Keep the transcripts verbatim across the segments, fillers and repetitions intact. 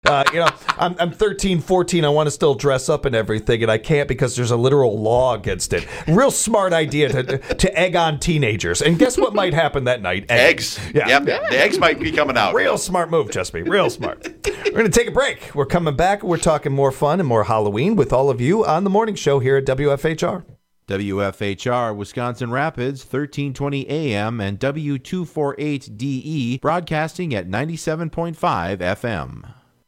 Uh, you know, I'm, I'm thirteen, fourteen. I want to still dress up and everything, and I can't because there's a literal law against it. Real smart idea to to egg on teenagers. And guess what might happen that night? Eggs. eggs. Yeah. Yep. The eggs might be coming out. Real smart move, Chesapeake. Real smart. We're going to take a break. We're coming back. We're talking more fun and more Halloween with all of you on the morning show here at W F H R. W F H R, Wisconsin Rapids, thirteen twenty A M and W two forty-eight D E, broadcasting at ninety-seven point five F M.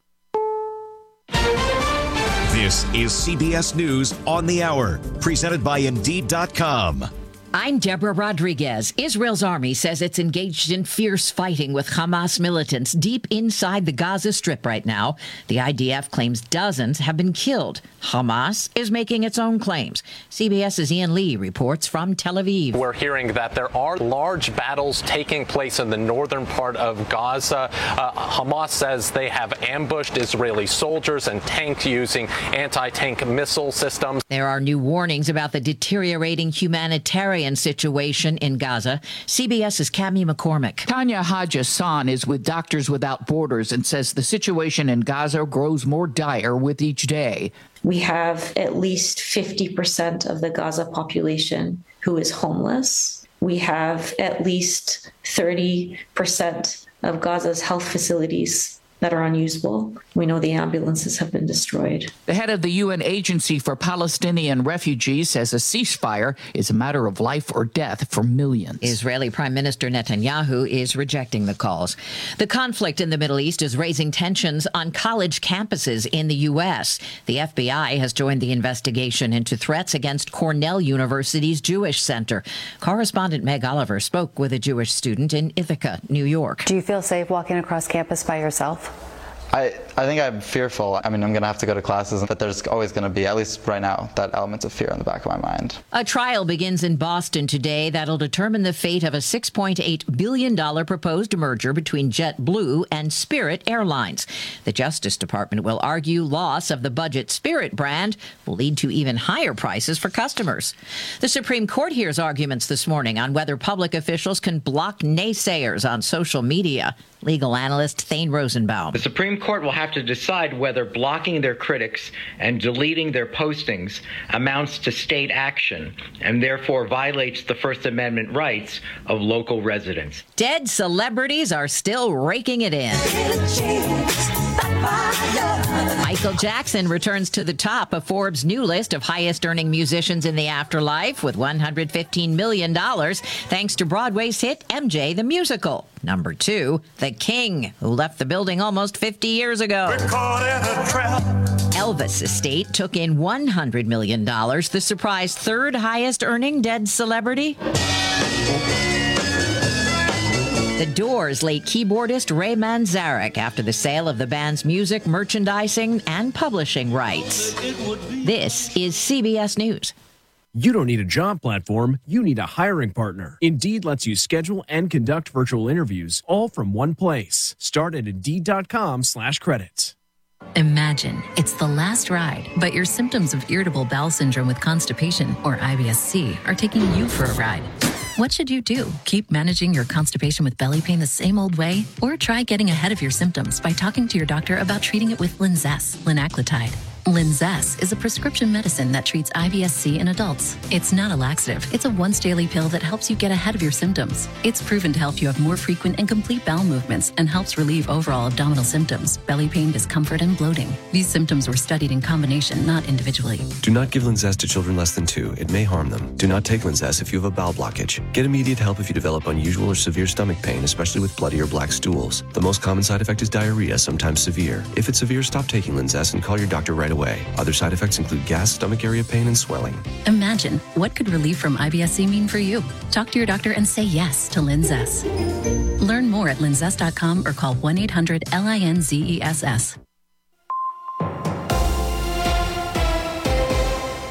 This is C B S News on the Hour, presented by Indeed dot com. I'm Deborah Rodriguez. Israel's army says it's engaged in fierce fighting with Hamas militants deep inside the Gaza Strip right now. The I D F claims dozens have been killed. Hamas is making its own claims. CBS's Ian Lee reports from Tel Aviv. We're hearing that there are large battles taking place in the northern part of Gaza. Uh, Hamas says they have ambushed Israeli soldiers and tanks using anti-tank missile systems. There are new warnings about the deteriorating humanitarian situation in Gaza. CBS's Cami McCormick. Tanya Hajj-Hassan is with Doctors Without Borders and says the situation in Gaza grows more dire with each day. We have at least fifty percent of the Gaza population who is homeless. We have at least thirty percent of Gaza's health facilities that are unusable. We know the ambulances have been destroyed. The head of the U N Agency for Palestinian Refugees says a ceasefire is a matter of life or death for millions. Israeli Prime Minister Netanyahu is rejecting the calls. The conflict in the Middle East is raising tensions on college campuses in the U S. The F B I has joined the investigation into threats against Cornell University's Jewish Center. Correspondent Meg Oliver spoke with a Jewish student in Ithaca, New York. Do you feel safe walking across campus by yourself? I, I think I'm fearful. I mean, I'm going to have to go to classes, but there's always going to be, at least right now, that element of fear in the back of my mind. A trial begins in Boston today that'll determine the fate of a six point eight billion dollars proposed merger between JetBlue and Spirit Airlines. The Justice Department will argue loss of the budget Spirit brand will lead to even higher prices for customers. The Supreme Court hears arguments this morning on whether public officials can block naysayers on social media. Legal analyst Thane Rosenbaum. The Supreme Court will have to decide whether blocking their critics and deleting their postings amounts to state action and therefore violates the First Amendment rights of local residents. Dead celebrities are still raking it in. Michael Jackson returns to the top of Forbes' new list of highest-earning musicians in the afterlife with one hundred fifteen million dollars, thanks to Broadway's hit M J the Musical. Number two, The King, who left the building almost fifty years ago. Elvis estate took in one hundred million dollars, the surprise third highest-earning dead celebrity. The Doors' late keyboardist Ray Manzarek after the sale of the band's music, merchandising, and publishing rights. This is C B S News. You don't need a job platform, you need a hiring partner. Indeed lets you schedule and conduct virtual interviews all from one place. Start at Indeed.com slash credits. Imagine it's the last ride, but your symptoms of irritable bowel syndrome with constipation, or I B S C, are taking you for a ride. What should you do? Keep managing your constipation with belly pain the same old way? Or try getting ahead of your symptoms by talking to your doctor about treating it with Linzess, linaclotide. Linzess is a prescription medicine that treats I B S C in adults. It's not a laxative. It's a once-daily pill that helps you get ahead of your symptoms. It's proven to help you have more frequent and complete bowel movements and helps relieve overall abdominal symptoms, belly pain, discomfort, and bloating. These symptoms were studied in combination, not individually. Do not give Linzess to children less than two. It may harm them. Do not take Linzess if you have a bowel blockage. Get immediate help if you develop unusual or severe stomach pain, especially with bloody or black stools. The most common side effect is diarrhea, sometimes severe. If it's severe, stop taking Linzess and call your doctor right away. Other side effects include gas, stomach area pain, and swelling. Imagine, what could relief from I B S C mean for you? Talk to your doctor and say yes to Linzess. Learn more at linzess dot com or call one eight hundred L I N Z E S S.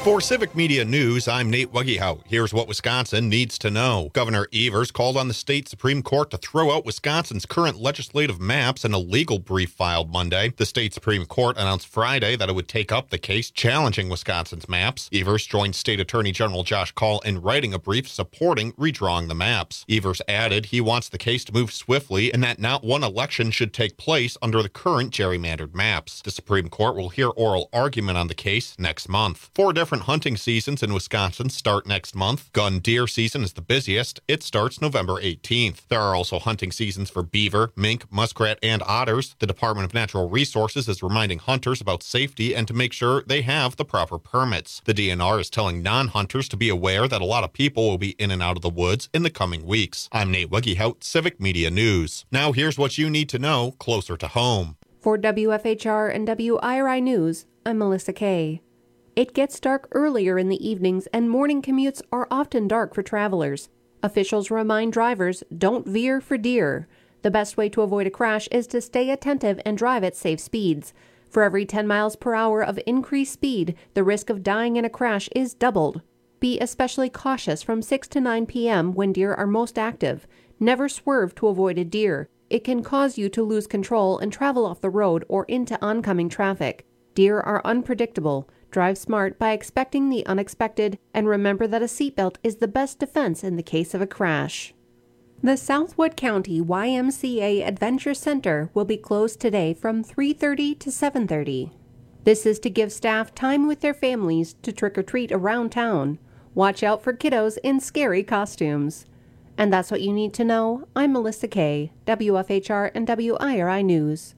For Civic Media News, I'm Nate Wuggyhout. Here's what Wisconsin needs to know. Governor Evers called on the state Supreme Court to throw out Wisconsin's current legislative maps in a legal brief filed Monday. The state Supreme Court announced Friday that it would take up the case challenging Wisconsin's maps. Evers joined State Attorney General Josh Kaul in writing a brief supporting redrawing the maps. Evers added he wants the case to move swiftly and that not one election should take place under the current gerrymandered maps. The Supreme Court will hear oral argument on the case next month. Four different hunting seasons in Wisconsin start next month. Gun deer season is the busiest. It starts November eighteenth. There are also hunting seasons for beaver, mink, muskrat, and otters. The Department of Natural Resources is reminding hunters about safety and to make sure they have the proper permits. The D N R is telling non-hunters to be aware that a lot of people will be in and out of the woods in the coming weeks. I'm Nate Wuggyhout, Civic Media News. Now here's what you need to know closer to home. For W F H R and W I R I News, I'm Melissa Kay. It gets dark earlier in the evenings and morning commutes are often dark for travelers. Officials remind drivers, don't veer for deer. The best way to avoid a crash is to stay attentive and drive at safe speeds. For every ten miles per hour of increased speed, the risk of dying in a crash is doubled. Be especially cautious from six to nine p.m. when deer are most active. Never swerve to avoid a deer. It can cause you to lose control and travel off the road or into oncoming traffic. Deer are unpredictable. Drive smart by expecting the unexpected, and remember that a seatbelt is the best defense in the case of a crash. The Southwood County Y M C A Adventure Center will be closed today from three thirty to seven thirty. This is to give staff time with their families to trick-or-treat around town. Watch out for kiddos in scary costumes. And that's what you need to know. I'm Melissa Kay, W F H R and W I R I News.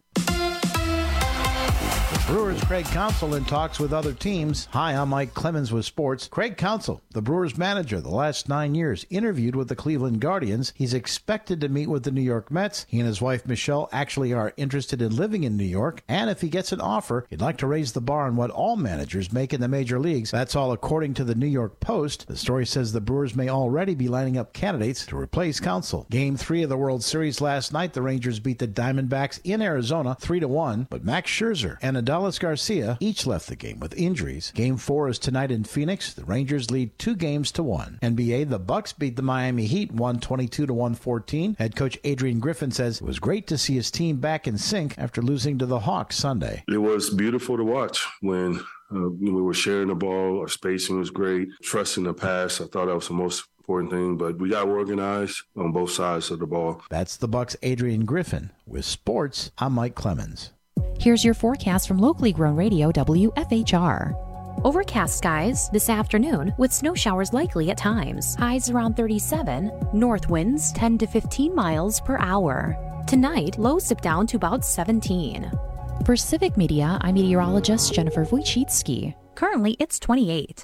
Brewers' Craig Counsell in talks with other teams. Hi, I'm Mike Clemens with sports. Craig Counsell, the Brewers manager the last nine years, interviewed with the Cleveland Guardians. He's expected to meet with the New York Mets. He and his wife Michelle actually are interested in living in New York. And if he gets an offer, he'd like to raise the bar on what all managers make in the major leagues. That's all according to the New York Post. The story says the Brewers may already be lining up candidates to replace Counsell. Game three of the World Series last night, the Rangers beat the Diamondbacks in Arizona three to one. But Max Scherzer and Adolis Garcia each left the game with injuries. Game four is tonight in Phoenix. The Rangers lead two games to one. N B A, the Bucks beat the Miami Heat one twenty-two to one fourteen. Head coach Adrian Griffin says it was great to see his team back in sync after losing to the Hawks Sunday. It was beautiful to watch when uh, we were sharing the ball. Our spacing was great. Trust in the pass, I thought that was the most important thing, but we got organized on both sides of the ball. That's the Bucks' Adrian Griffin. With sports, I'm Mike Clemens. Here's your forecast from locally grown radio W F H R. Overcast skies this afternoon with snow showers likely at times. Highs around thirty-seven. North winds ten to fifteen miles per hour. Tonight, lows dip down to about seventeen. For Civic Media, I'm meteorologist Jennifer Wojcicki. Currently, it's twenty-eight.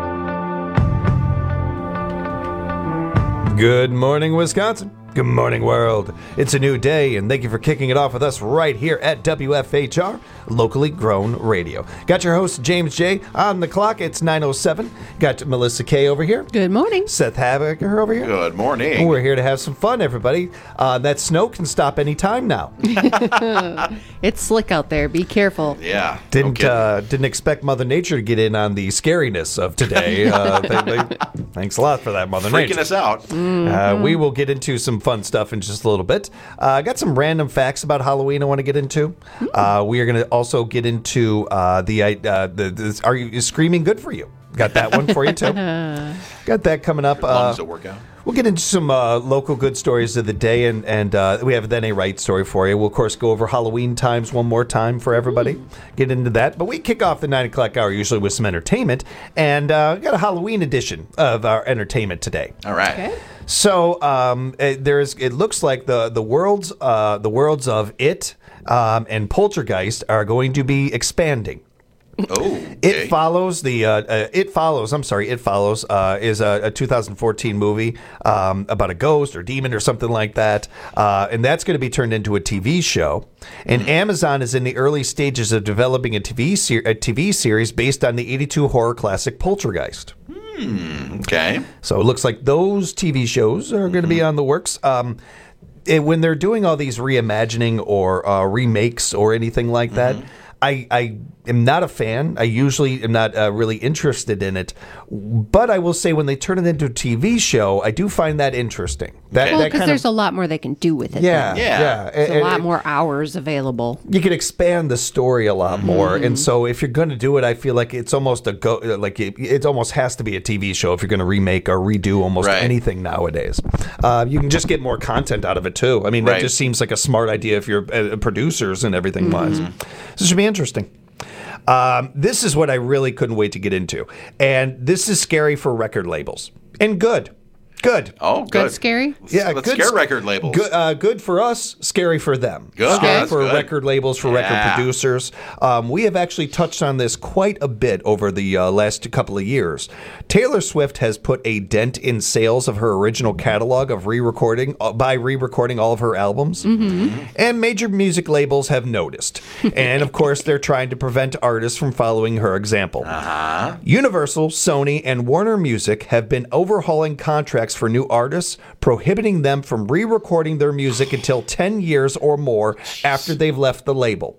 Good morning, Wisconsin. Good morning, world. It's a new day, and thank you for kicking it off with us right here at W F H R, locally grown radio. Got your host, James J. on the clock. It's nine oh seven. Got Melissa Kay over here. Good morning. Seth Habecker over here. Good morning. We're here to have some fun, everybody. Uh, that snow can stop any time now. It's slick out there. Be careful. Yeah. Didn't no uh, didn't expect Mother Nature to get in on the scariness of today. Uh, they, they, thanks a lot for that, Mother Freaking Nature. Freaking us out. Mm-hmm. Uh, we will get into some fun stuff in just a little bit. I uh, got some random facts about Halloween I want to get into. Uh, we are going to also get into uh, the, uh, the, the Are You Screaming Good For You? Got that one for you, too. Got that coming up. As long uh, as it work out. We'll get into some uh, local good stories of the day, and, and uh, we have a Then A Right story for you. We'll, of course, go over Halloween times one more time for everybody. Mm. Get into that. But we kick off the nine o'clock hour usually with some entertainment, and uh, got a Halloween edition of our entertainment today. All right. Okay. So um, it, there's. It looks like the the worlds uh, the worlds of It um, and Poltergeist are going to be expanding. Oh, okay. It follows the. Uh, uh, it follows. I'm sorry. It follows uh, is a, a two thousand fourteen movie um, about a ghost or demon or something like that, uh, and that's going to be turned into a T V show. And mm. Amazon is in the early stages of developing a T V ser- a T V series based on the eighty-two horror classic Poltergeist. Hmm. Okay. So it looks like those T V shows are going to be on the works. Um, it, when they're doing all these reimagining or uh, remakes or anything like that. Mm-hmm. I, I am not a fan. I usually am not uh, really interested in it. But I will say when they turn it into a T V show, I do find that interesting. That, well, that because kind there's of, a lot more they can do with it. Yeah, then. yeah. yeah. There's And- a lot and- more hours available. You can expand the story a lot more, Mhm. and so if you're going to do it, I feel like it's almost a go. Like it, it almost has to be a T V show if you're going to remake or redo almost Right. anything nowadays. Uh, you can just get more content out of it too. I mean, Right. that just seems like a smart idea if you're uh, producers and everything wise. This should be interesting. Um, this is what I really couldn't wait to get into, and this is scary for record labels, and good. Good. Oh, Good, scary? Yeah, Let's good scare sc- record labels. Good, uh, good for us, scary for them. Good. Scary That's for good. record labels, for record Yeah. producers. Um, we have actually touched on this quite a bit over the uh, last couple of years. Taylor Swift has put a dent in sales of her original catalog of re-recording uh, by re-recording all of her albums, and major music labels have noticed. And of course, they're trying to prevent artists from following her example. Uh-huh. Universal, Sony, and Warner Music have been overhauling contracts for new artists, prohibiting them from re-recording their music until ten years or more after they've left the label.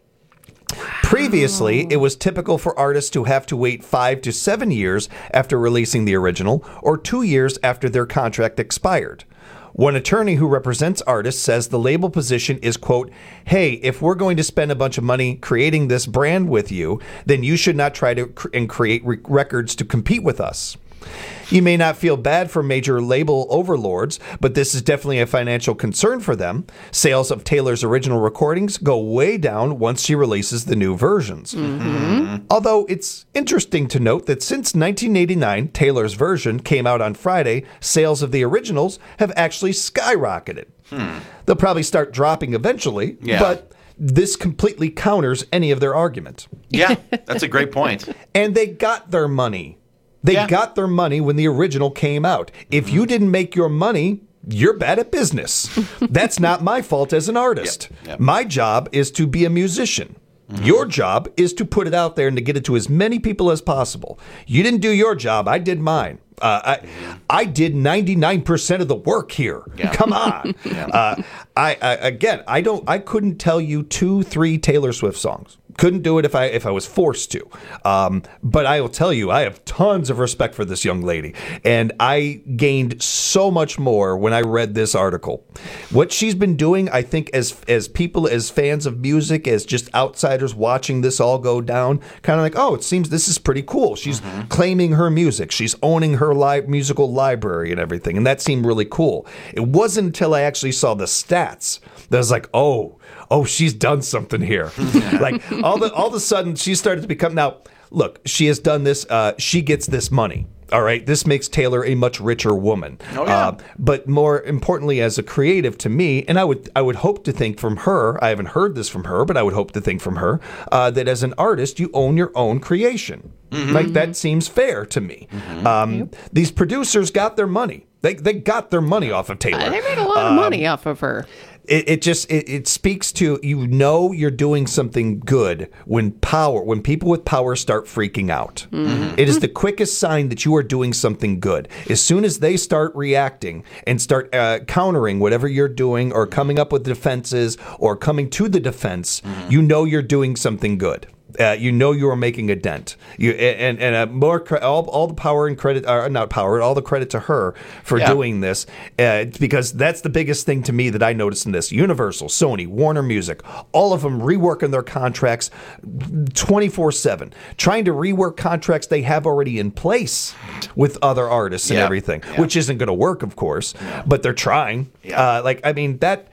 Previously, it was typical for artists to have to wait five to seven years after releasing the original, or two years after their contract expired. One attorney who represents artists says the label position is, quote, hey, if we're going to spend a bunch of money creating this brand with you, then you should not try to cr- and create re- records to compete with us. You may not feel bad for major label overlords, but this is definitely a financial concern for them. Sales of Taylor's original recordings go way down once she releases the new versions. Mm-hmm. Although it's interesting to note that since nineteen eighty-nine, Taylor's version came out on Friday, sales of the originals have actually skyrocketed. Hmm. They'll probably start dropping eventually, Yeah. but this completely counters any of their argument. Yeah, that's a great point. And they got their money. They Yeah. got their money when the original came out. If you didn't make your money, you're bad at business. That's not my fault as an artist. Yep, yep. My job is to be a musician. Your job is to put it out there and to get it to as many people as possible. You didn't do your job. I did mine. Uh, I, I did ninety-nine percent of the work here. Yeah. Come on. uh, I, I again, I don't. I couldn't tell you two, three Taylor Swift songs. Couldn't do it if I if I was forced to. Um, but I will tell you, I have tons of respect for this young lady, and I gained so much more when I read this article. What she's been doing, I think, as as people, as fans of music, as just outsiders watching this all go down, kind of like, oh, it seems this is pretty cool. She's claiming her music, she's owning her li- musical library and everything, and that seemed really cool. It wasn't until I actually saw the stats that I was like, oh. Oh, she's done something here. Like all the all of a sudden, she started to become. Now, look, she has done this. Uh, she gets this money. All right, this makes Taylor a much richer woman. Oh, yeah. Uh, but more importantly, as a creative to me, and I would I would hope to think from her. I haven't heard this from her, but I would hope to think from her uh, that as an artist, you own your own creation. Mm-hmm. Like that seems fair to me. Mm-hmm. Um, These producers got their money. They they got their money off of Taylor. Uh, they made a lot of Um, money off of her. It, it just it, it speaks to, you know, you're doing something good when power when people with power start freaking out. Mm-hmm. It is the quickest sign that you are doing something good. As soon as they start reacting and start uh, countering whatever you're doing, or coming up with defenses, or coming to the defense, you know you're doing something good. Uh, you know you are making a dent. You and and uh, more cre- all, all the power and credit, or not power, all the credit to her for Yeah. doing this, uh, because that's the biggest thing to me that I noticed in this. Universal, Sony, Warner Music, all of them reworking their contracts twenty-four seven, trying to rework contracts they have already in place with other artists and Yeah. everything, which isn't going to work, of course, but they're trying. Uh, like I mean that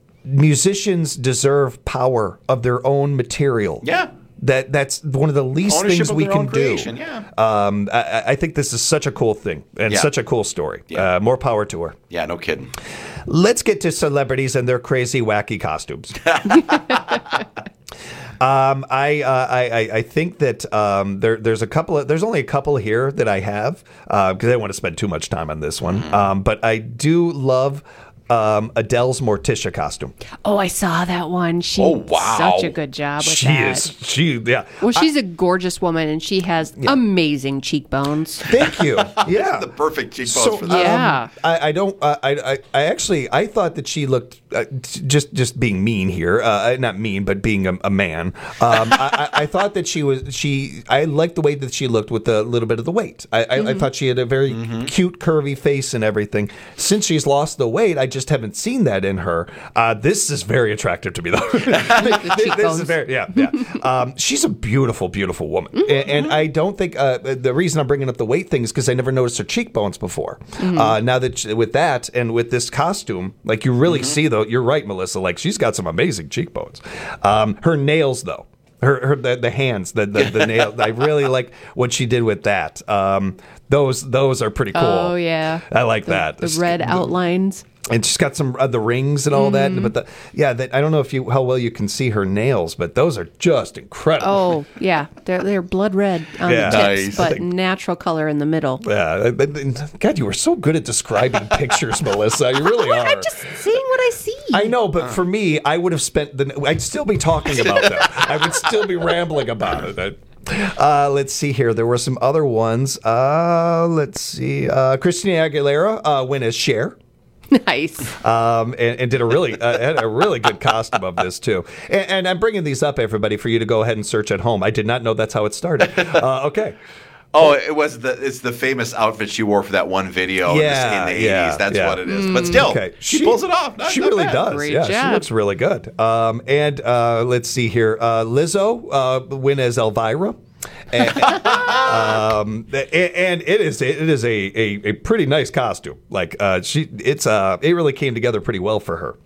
musicians deserve power of their own material. Yeah. That that's one of the least Ownership things of we their can own do. creation, yeah. Um, I, I think this is such a cool thing and Yeah. such a cool story. Uh, more power to her. Yeah, no kidding. Let's get to celebrities and their crazy, wacky costumes. Um, I, uh, I I I think that um, there there's a couple of there's only a couple here that I have because I don't want to spend too much time on this one. Um, but I do love um, Adele's Morticia costume. Oh, I saw that one. She Oh, did wow. such a good job with She that. is. She yeah. Well, she's I- a gorgeous woman, and she has amazing cheekbones. Thank you. Yeah, the perfect cheekbones So for that. Yeah. um, I, I don't. Uh, I, I I actually I thought that she looked uh, t- just just being mean here. Uh, not mean, but being a, a man. Um, I, I I thought that she was she. I liked the way that she looked with a little bit of the weight. I, I, I thought she had a very cute, curvy face and everything. Since she's lost the weight, I just haven't seen that in her. Uh, this is very attractive to me, though. this, this is very yeah yeah. Um, she's a beautiful, beautiful woman, and, and I don't think uh, the reason I'm bringing up the weight thing is because I never noticed her cheekbones before. Mm-hmm. Uh, now that she, with that and with this costume, like you really Mm-hmm. see though, you're right, Melissa. Like she's got some amazing cheekbones. Um, her nails though. Her, her the, the hands, the the, the nail. I really like what she did with that. Um, those those are pretty cool. Oh, yeah. I like The, that. the red outlines. And she's got some uh, the rings and all Mm-hmm. that. But the yeah, that, I don't know if you how well you can see her nails, but those are just incredible. Oh, yeah. They're, they're blood red on Yeah. the tips, Nice. but I think- natural color in the middle. Yeah, but- but- God, you were so good at describing pictures, Melissa. You really are. I'm just seeing what I see. I know, but for me, I would have spent the. I'd still be talking about that. I would still be rambling about it. Uh, let's see here. There were some other ones. Uh, let's see. Uh, Christina Aguilera uh, went as Cher. Nice. Um, and, and did a really uh, had a really good costume of this too. And, and I'm bringing these up, everybody, for you to go ahead and search at home. I did not know that's how it started. Uh, okay. Oh, it was the it's the famous outfit she wore for that one video in the- Yeah, in the yeah, eighties. That's yeah. what it is. But still, Okay. she, pulls it off. Not- she not really bad. does. Great yeah, she job. looks really good. Um, and uh, let's see here. Uh, Lizzo uh, win as Elvira. And, um, and it is it is a, a, a pretty nice costume. Like uh, she, it's uh, it really came together pretty well for her.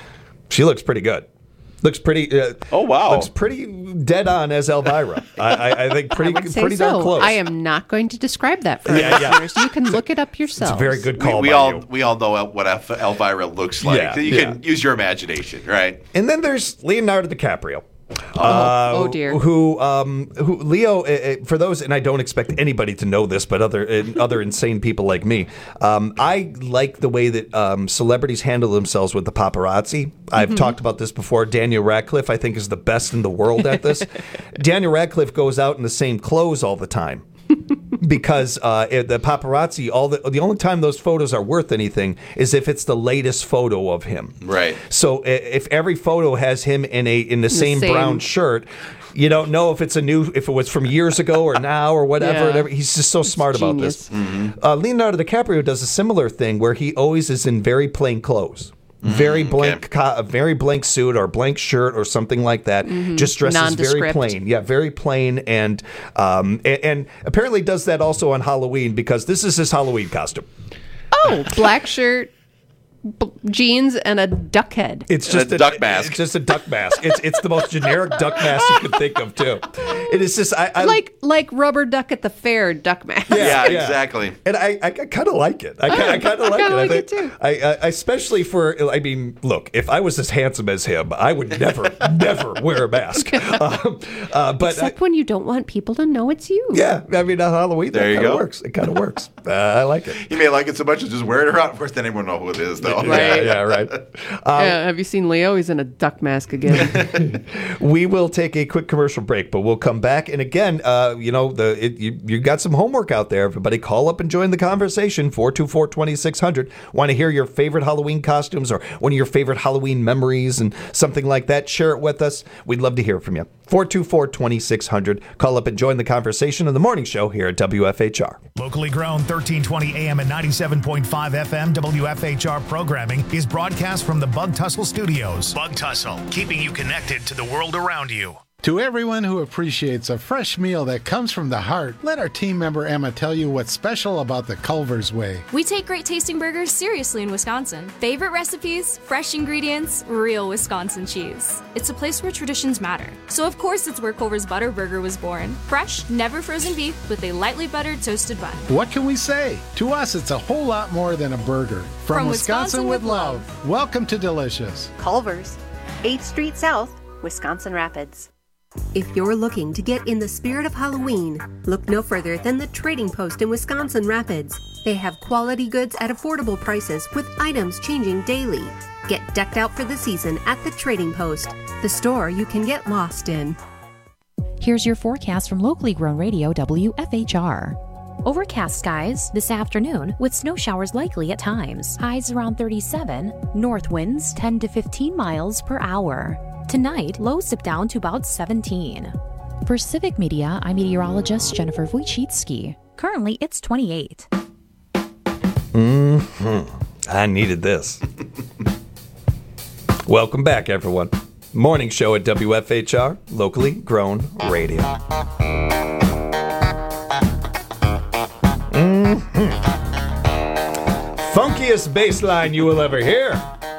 She looks pretty good. Looks pretty. Uh, oh wow! Looks pretty dead on as Elvira. I, I, I think pretty I would say pretty so. darn close. I am not going to describe that for Yeah, our yeah. listeners. You can look it up yourself. It's a very good We, call we by all you. we all know what Elf- Elvira looks like. Yeah, you yeah. can use your imagination, right? And then there's Leonardo DiCaprio. Oh, oh dear. Who, um, who Leo? Uh, uh, for those, and I don't expect anybody to know this, but other uh, other insane people like me, um, I like the way that um, celebrities handle themselves with the paparazzi. I've Mm-hmm. talked about this before. Daniel Radcliffe, I think, is the best in the world at this. Daniel Radcliffe goes out in the same clothes all the time. Because uh, it- the paparazzi, all the the only time those photos are worth anything is if it's the latest photo of him. Right. So i- if every photo has him in a in the same, same- brown shirt, you don't know if it's a new if it was from years ago or now or whatever. Yeah. whatever. He's just so smart about genius. this. Uh, Leonardo DiCaprio does a similar thing where he always is in very plain clothes. Very blank, co- a very blank suit or blank shirt or something like that. Just dresses very Nondescript. plain. Yeah, very plain, and um, and, and apparently does that also on Halloween because this is his Halloween costume. Oh, black shirt, b- jeans, and a duck head. It's And just a duck mask. It's just a duck mask. It's it's the most generic duck mask you could think of too. It is just I, I like like rubber duck at the fair duck mask. Yeah, exactly. And I, I kind of like it. I, ki- I kind of like kinda it. like I it think, I, I, especially for, I mean, look, if I was as handsome as him, I would never, never wear a mask. Um, uh, but Except when you don't want people to know it's you. yeah, I mean, on Halloween, There that you kind of go. works. It kind of works. Uh, I like it. You may like it so much as just wear it around. Of course, then everyone will know who it is, though. Yeah, yeah, right. Yeah, have you seen Leo? He's in a duck mask again. We will take a quick commercial break, but we'll come back. And again, uh, you know, the it, you, you got some homework out there. Everybody call up and join the conversation, four two four, two six zero zero. Want to hear your favorite Halloween costumes or one of your favorite Halloween memories and something like that? Share it with us. We'd love to hear from you. four two four, two six zero zero. Call up and join the conversation on the morning show here at W F H R. Locally grown thirteen twenty A M and ninety-seven point five F M W F H R programming is broadcast from the Bug Tussle Studios. Bug Tussle, keeping you connected to the world around you. To everyone who appreciates a fresh meal that comes from the heart, let our team member Emma tell you what's special about the Culver's Way. We take great tasting burgers seriously in Wisconsin. Favorite recipes, fresh ingredients, real Wisconsin cheese. It's a place where traditions matter. So of course it's where Culver's Butter Burger was born. Fresh, never frozen beef with a lightly buttered toasted bun. What can we say? To us, it's a whole lot more than a burger. From, From Wisconsin, Wisconsin with with love. Welcome to Delicious. Culver's, eighth Street South, Wisconsin Rapids. If you're looking to get in the spirit of Halloween, look no further than the Trading Post in Wisconsin Rapids. They have quality goods at affordable prices with items changing daily. Get decked out for the season at the Trading Post, the store you can get lost in. Here's your forecast from locally grown radio W F H R. Overcast skies this afternoon with snow showers likely at times. Highs around thirty-seven. North winds ten to fifteen miles per hour. Tonight, lows dip down to about seventeen. For Civic Media, I'm meteorologist Jennifer Wojcicki. Currently, it's twenty-eight. Mm-hmm. I needed this. Welcome back, everyone. Morning show at W F H R, locally grown radio. Mm-hmm. Funkiest bass line you will ever hear.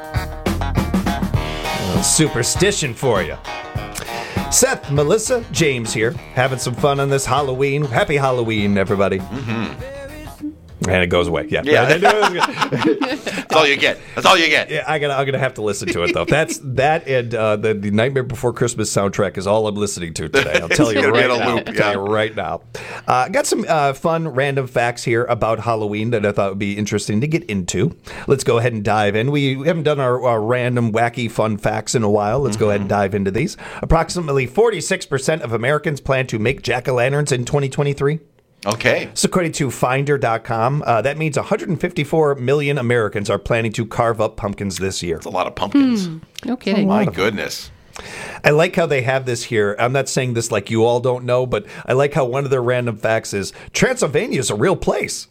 A little superstition for you. Seth, Melissa, James here, having some fun on this Halloween. Happy Halloween, everybody. Mm-hmm. And it goes away. Yeah. Yeah. That's all you get. That's all you get. Yeah, I gotta, I'm gonna have to listen to it though. That's that and uh, the, the Nightmare Before Christmas soundtrack is all I'm listening to today. I'll tell you It's gonna right be in a now. loop, I'll tell yeah. you right now. Uh, got some uh, fun random facts here about Halloween that I thought would be interesting to get into. Let's go ahead and dive in. We haven't done our, our random, wacky, fun facts in a while. Let's go ahead and dive into these. Approximately forty-six percent of Americans plan to make jack-o'-lanterns in twenty twenty-three. Okay. So according to Finder dot com, uh, that means one hundred fifty-four million Americans are planning to carve up pumpkins this year. That's a lot of pumpkins. Hmm. No kidding. My goodness. I like how they have this here. I'm not saying this like you all don't know, but I like how one of their random facts is Transylvania is a real place.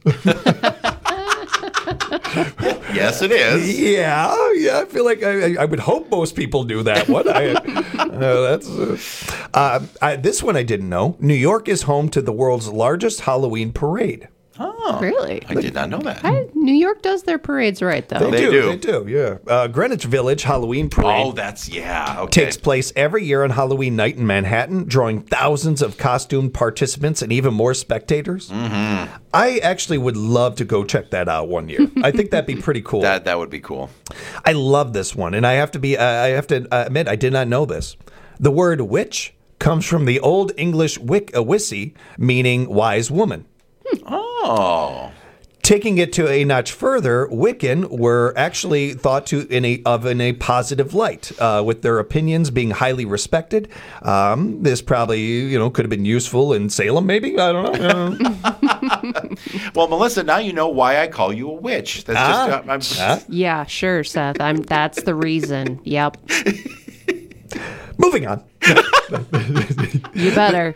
Yes, it is. Yeah, yeah. I feel like I, I would hope most people knew that one. I, uh, that's uh, uh, I, this one I didn't know. New York is home to the world's largest Halloween parade. Oh, really? I did not know that. I, New York does their parades right, though. They, They do, do. They do. Yeah. Uh, Greenwich Village Halloween parade. Oh, that's, yeah. Okay. Takes place every year on Halloween night in Manhattan, drawing thousands of costumed participants and even more spectators. Mm-hmm. I actually would love to go check that out one year. I think that'd be pretty cool. That that would be cool. I love this one, and I have to be. Uh, I have to uh, admit, I did not know this. The word witch comes from the Old English wick, uh, wissy, meaning wise woman. Oh. Taking it to a notch further, Wiccan were actually thought to in a of in a positive light, uh, with their opinions being highly respected. Um, this probably you know could have been useful in Salem, maybe I don't know. Well, Melissa, now you know why I call you a witch. That's Ah. just uh, I'm, Ah. Yeah, sure, Seth. I'm. That's the reason. Yep. Moving on. You better.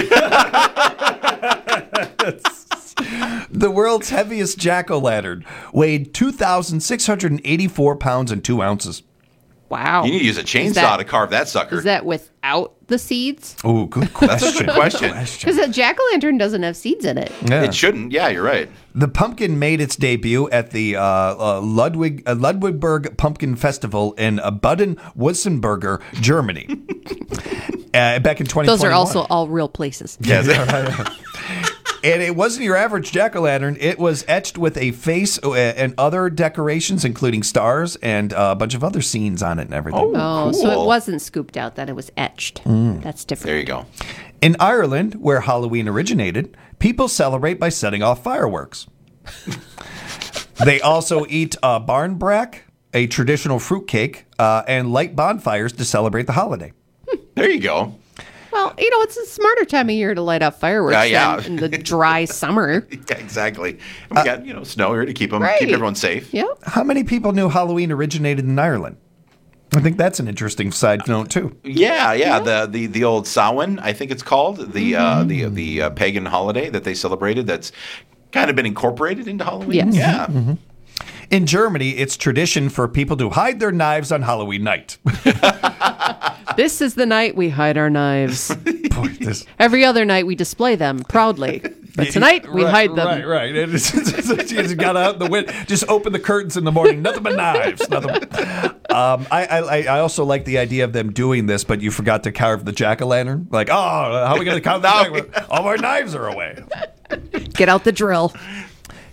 The world's heaviest jack-o'-lantern weighed two thousand six hundred eighty-four pounds and two ounces. Wow. You need to use a Is chainsaw that- to carve that sucker. Is that without the seeds? Oh, good question. That's a good question. Because a jack-o'-lantern doesn't have seeds in it. Yeah. It shouldn't. Yeah, you're right. The pumpkin made its debut at the uh, uh, Ludwig uh, Ludwigburg Pumpkin Festival in uh, Baden-Württemberg, Germany, uh, back in twenty twenty-one. Those are also all real places. Yes. And it wasn't your average jack-o'-lantern. It was etched with a face uh, and other decorations, including stars and uh, a bunch of other scenes on it and everything. Oh, cool. so it wasn't scooped out, then it was etched. That's different. There you go. In Ireland, where Halloween originated, people celebrate by setting off fireworks. They also eat uh, barnbrack, a traditional fruitcake, uh, and light bonfires to celebrate the holiday. There you go. Well, you know, it's a smarter time of year to light up fireworks Yeah, yeah. than in the dry summer. Yeah, exactly. And we got you know snow here to keep them Right. keep everyone safe. Yep. How many people knew Halloween originated in Ireland? I think that's an interesting side note, too. Yeah, yeah. The, the the old Samhain, I think it's called the Mm-hmm. uh, the the uh, pagan holiday that they celebrated. That's kind of been incorporated into Halloween. Yes. Yeah. Mm-hmm. In Germany, it's tradition for people to hide their knives on Halloween night. This is the night we hide our knives. Boy, this- Every other night we display them proudly. But tonight we Right, hide them. Right, right. And it's- it's- it's- you just got out the window, just open the curtains in the morning. Nothing but knives. Nothing. But, um, I, I I also like the idea of them doing this, but you forgot to carve the jack o' lantern. Like, oh, how are we going to carve the jack? All our knives are away. Get out the drill.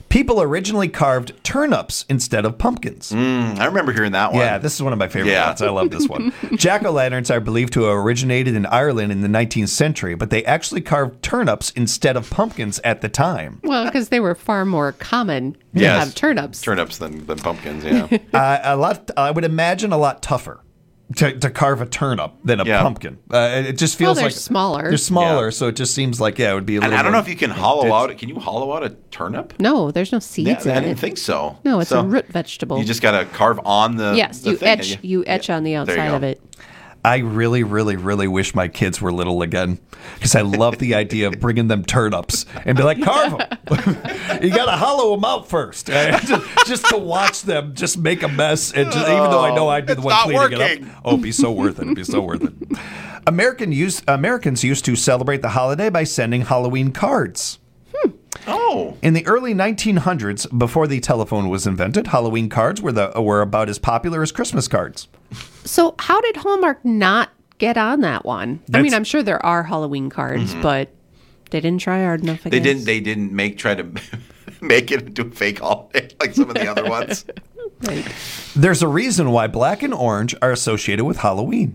People originally carved turnips instead of pumpkins. Mm, I remember hearing that one. Yeah, this is one of my favorite Yeah. ones. I love this one. Jack-o'-lanterns are believed to have originated in Ireland in the nineteenth century, but they actually carved turnips instead of pumpkins at the time. Well, because they were far more common to Yes. have turnips. Turnips than, than pumpkins, yeah. uh, a lot, I would imagine a lot tougher to, to carve a turnip than a Yeah. pumpkin. Uh, it just Well, feels they're like smaller. They're smaller, Yeah. so it just seems like yeah, it would be a And little. I don't know more- if you can hollow out it. Can you hollow out a turnip? No, there's no seeds Yeah, in I didn't it. think so. No, it's So a root vegetable. You just got to carve on the yes, the you thing, etch and you etch on the There you outside go. of it. I really, really, really wish my kids were little again because I love the idea of bringing them turnips and be like, carve them. You got to hollow them out first. Uh, just, just to watch them just make a mess. And just, even though I know I'd be the It's one not cleaning it working. up. Oh, it'd be so worth it. It'd be so worth it. American use, Americans used to celebrate the holiday by sending Halloween cards. Oh. In the early nineteen hundreds, before the telephone was invented, Halloween cards were the were about as popular as Christmas cards. So how did Hallmark not get on that one? I That's- mean, I'm sure there are Halloween cards, Mhm. but they didn't try hard enough. I They guess. didn't. They didn't make try to make it into a fake holiday like some of the other ones. There's a reason why black and orange are associated with Halloween.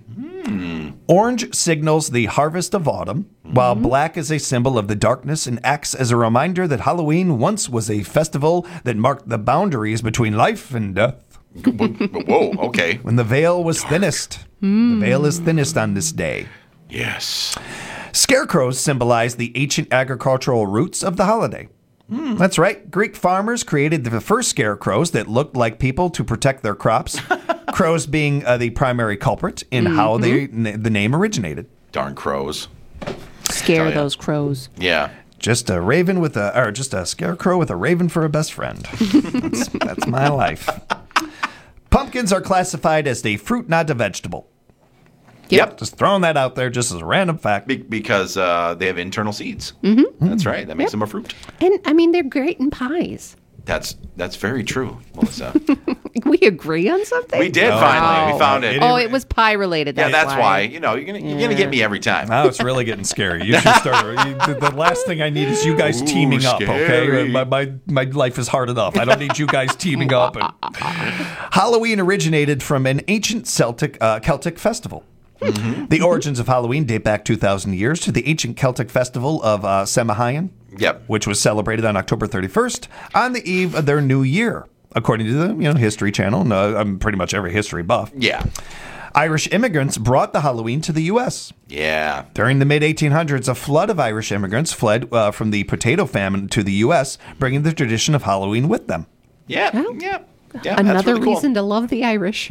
Orange signals the harvest of autumn, while black is a symbol of the darkness and acts as a reminder that Halloween once was a festival that marked the boundaries between life and death. Whoa. Okay. When the veil was thinnest. The veil is thinnest on this day. Yes. Scarecrows symbolize the ancient agricultural roots of the holiday. That's right. Greek farmers created the first scarecrows that looked like people to protect their crops. Crows being uh, the primary culprit in how they, n- the name originated. Darn crows. Scare Tell ya. those crows. Yeah. Just a raven with a, or just a scarecrow with a raven for a best friend. That's, that's my life. Pumpkins are classified as a fruit, not a vegetable. Yep. Just throwing that out there just as a random fact. Be- because uh, they have internal seeds. Mm-hmm. That's right. That makes them a fruit. And I mean, they're great in pies. That's that's very true, Melissa. We agree on something. We did finally. We found it. Oh, it was pie related. Yeah, That's that's why. You know, you're gonna you're gonna Yeah. get me every time. Now it's really getting scary. You should start. you- the, the last thing I need is you guys Ooh, teaming up. Okay, scary. my, my my life is hard enough. I don't need you guys teaming up. And... Halloween originated from an ancient Celtic uh, Celtic festival. The origins of Halloween date back two thousand years to the ancient Celtic festival of uh, Samhain, Yep. which was celebrated on October thirty-first on the eve of their new year, according to the you know History Channel. No, I'm pretty much every history buff. Yeah. Irish immigrants brought the Halloween to the U S Yeah. During the mid eighteen hundreds, a flood of Irish immigrants fled uh, from the potato famine to the U S, bringing the tradition of Halloween with them. Yeah. Well, Yeah. Yeah. that's Another really cool. reason to love the Irish.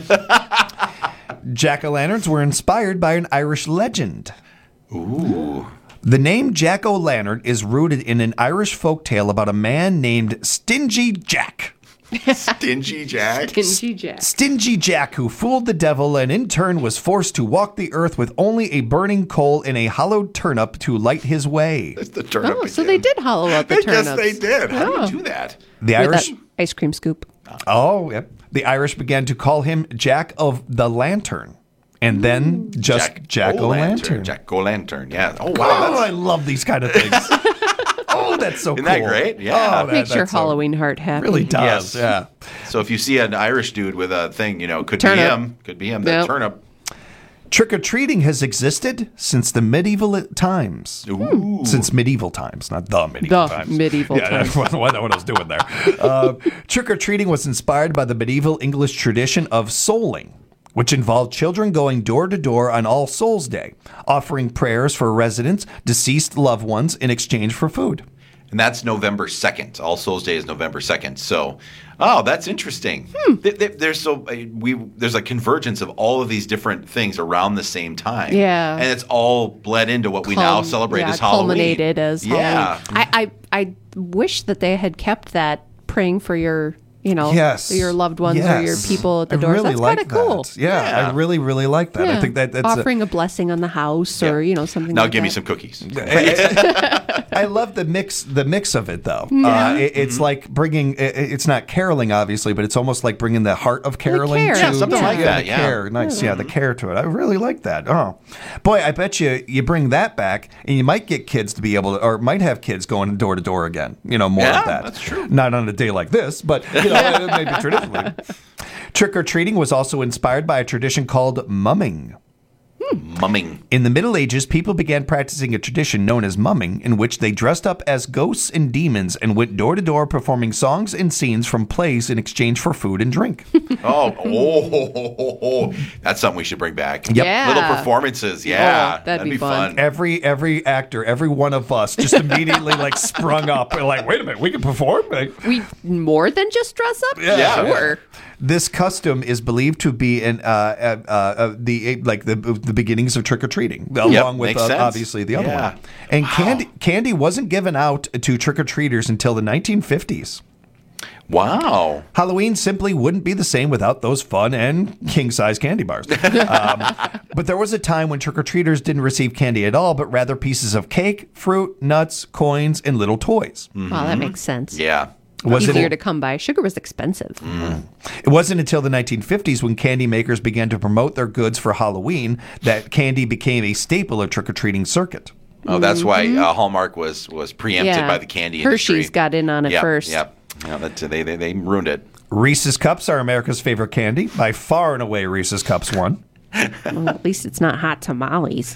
Jack-o'-lanterns were inspired by an Irish legend. Ooh. The name Jack-o'-lantern is rooted in an Irish folktale about a man named Stingy Jack. Stingy Jack. Stingy Jack. Stingy Jack, who fooled the devil and in turn was forced to walk the earth with only a burning coal and a hollowed turnip to light his way. That's the turnip. Oh, so they did hollow out the I turnips. guess they did. How Oh. do you do that? The With Irish. that ice cream scoop. Oh, yep. The Irish began to call him Jack of the Lantern, and then just Jack o' Lantern. Jack o' Lantern. Yeah. Oh Wow, wow. That's, I love these kind of things. Oh, that's so Isn't cool. that great? Yeah. Oh, that, Makes your that's so- Halloween heart happy. really does. Yes. Yeah. So if you see an Irish dude with a thing, you know, could Turnip. be him. Could be him. That Yep. turnip. Trick or treating has existed since the medieval times. Ooh. Since medieval times, not the medieval The times. medieval yeah, times. That's what, what I was doing there. Uh, trick or treating was inspired by the medieval English tradition of souling, which involved children going door to door on All Souls Day, offering prayers for residents' deceased loved ones in exchange for food. And that's November second. All Souls Day is November second. So, oh, that's interesting. Hmm. Th- th- There's so uh, we there's a convergence of all of these different things around the same time. Yeah. and it's all bled into what we now Culm- celebrate yeah, as Halloween. Culminated as Yeah. Halloween. I, I, I wish that they had kept that praying for your, you know, Yes. your loved ones or your Yes. people at the I doors. really That's like kind of cool. that. Yeah, Yeah. I really, really like that. I Yeah. think that that's a- offering a, blessing on the house or you know something. Now like give me that. some cookies. I love the mix. The mix of it, though. Yeah. Uh, it, it's Mm-hmm. like bringing. It, it's not caroling, obviously, but it's almost like bringing the heart of caroling. care. To, Yeah, something to- like yeah, that, the yeah. care. Nice. Yeah, the care to it. I really like that. Oh, boy, I bet you you bring that back, and you might get kids to be able to, or might have kids going door to door again. You know, more Yeah, of that. that's true. Not on a day like this, but you know, maybe traditionally. Trick or treating was also inspired by a tradition called mumming. Mumming. In the Middle Ages, people began practicing a tradition known as mumming, in which they dressed up as ghosts and demons and went door to door performing songs and scenes from plays in exchange for food and drink. Oh, oh, oh, oh, oh, oh. That's something we should bring back. Yep. Yeah. Little performances. Yeah. Oh, that'd be fun. Every every actor, every one of us, just immediately like sprung up and like, wait a minute, we can perform. Like, We more than just dress up? Yeah. Sure. this custom is believed to be in uh, uh, uh, the like the the beginnings of trick or treating, along with makes uh, sense. obviously the other Yeah. one. And candy candy wasn't given out to trick or treaters until the nineteen fifties. Wow. Halloween simply wouldn't be the same without those fun and king-size candy bars. Um, but there was a time when trick-or-treaters didn't receive candy at all, but rather pieces of cake, fruit, nuts, coins, and little toys. Wow, that makes sense. Yeah. Was Easier it, to come by. Sugar was expensive. it wasn't until the nineteen fifties when candy makers began to promote their goods for Halloween that candy became a staple of trick-or-treating circuit. Oh, that's why uh, Hallmark was was preempted Yeah. by the candy industry. Hershey's got in on it Yep, first. Yep. Yeah, that, they, they they ruined it. Reese's Cups are America's favorite candy. By far and away, Reese's Cups won. Well, at least it's not hot tamales.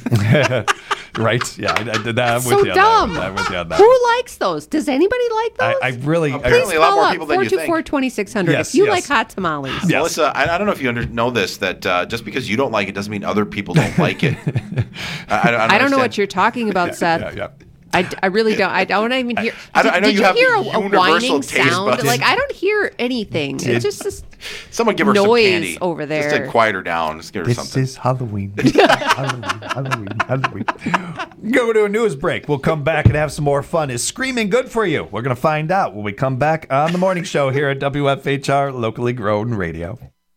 Right? Yeah, I, I did that. I'm so with you on dumb. that one. I'm with you on that. Who likes those? Does anybody like those? I, I really. Apparently I, a lot more Call people up than you four two think. four, twenty-six hundred Yes, if you yes. like hot tamales. Yes. Melissa, I, I don't know if you under, know this, that uh, just because you don't like it doesn't mean other people don't like it. I, I, don't I don't know what understand. you're talking about, Seth. yeah, yeah. I, I really don't. I don't even hear. I don't- I know did you you have hear a, a universal whining taste sound? buds. Like I don't hear anything. Did- It's just this Someone give her noise some candy over Just there. to quiet her down. Just give her This something. is Halloween. This is Halloween. Halloween. Halloween. Go to a news break. We'll come back and have some more fun. Is screaming good for you? We're going to find out when we come back on the morning show here at W F H R Locally Grown Radio.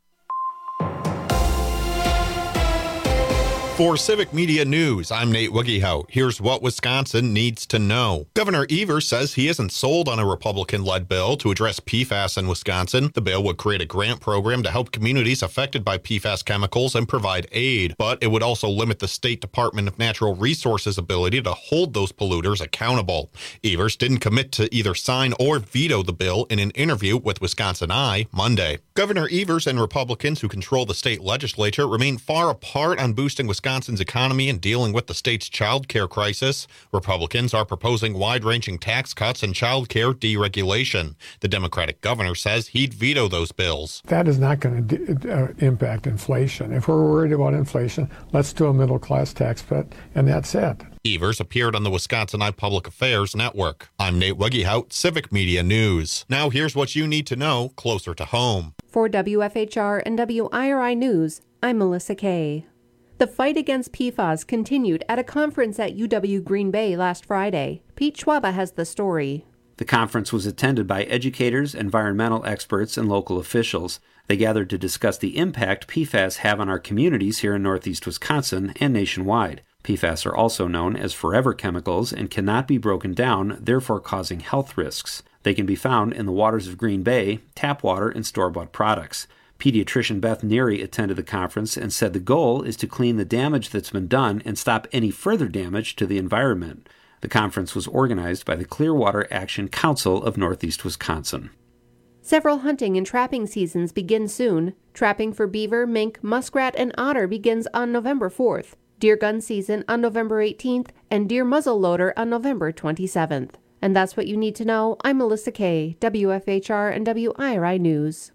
For Civic Media News, I'm Nate Wiggyhout. Here's what Wisconsin needs to know. Governor Evers says he isn't sold on a Republican-led bill to address P FAS in Wisconsin. The bill would create a grant program to help communities affected by P FAS chemicals and provide aid, but it would also limit the State Department of Natural Resources' ability to hold those polluters accountable. Evers didn't commit to either sign or veto the bill in an interview with Wisconsin Eye Monday. Governor Evers and Republicans who control the state legislature remain far apart on boosting Wisconsin Wisconsin's economy and dealing with the state's child care crisis. Republicans are proposing wide-ranging tax cuts and child care deregulation. The Democratic governor says he'd veto those bills. That is not going to uh, impact inflation. If we're worried about inflation, let's do a middle-class tax cut, and that's it. Evers appeared on the Wisconsin Eye Public Affairs Network. I'm Nate Wiggyhout, Civic Media News. Now here's what you need to know closer to home. For W F H R and W I R I News, I'm Melissa Kay. The fight against P FAS continued at a conference at U W Green Bay last Friday. Pete Schwaba has the story. The conference was attended by educators, environmental experts, and local officials. They gathered to discuss the impact P FAS have on our communities here in northeast Wisconsin and nationwide. P FAS are also known as forever chemicals and cannot be broken down, therefore causing health risks. They can be found in the waters of Green Bay, tap water, and store-bought products. Pediatrician Beth Neary attended the conference and said the goal is to clean the damage that's been done and stop any further damage to the environment. The conference was organized by the Clearwater Action Council of Northeast Wisconsin. Several hunting and trapping seasons begin soon. Trapping for beaver, mink, muskrat, and otter begins on November fourth. Deer gun season on November eighteenth, and deer muzzle loader on November twenty-seventh. And that's what you need to know. I'm Melissa Kay, W F H R and W I R I News.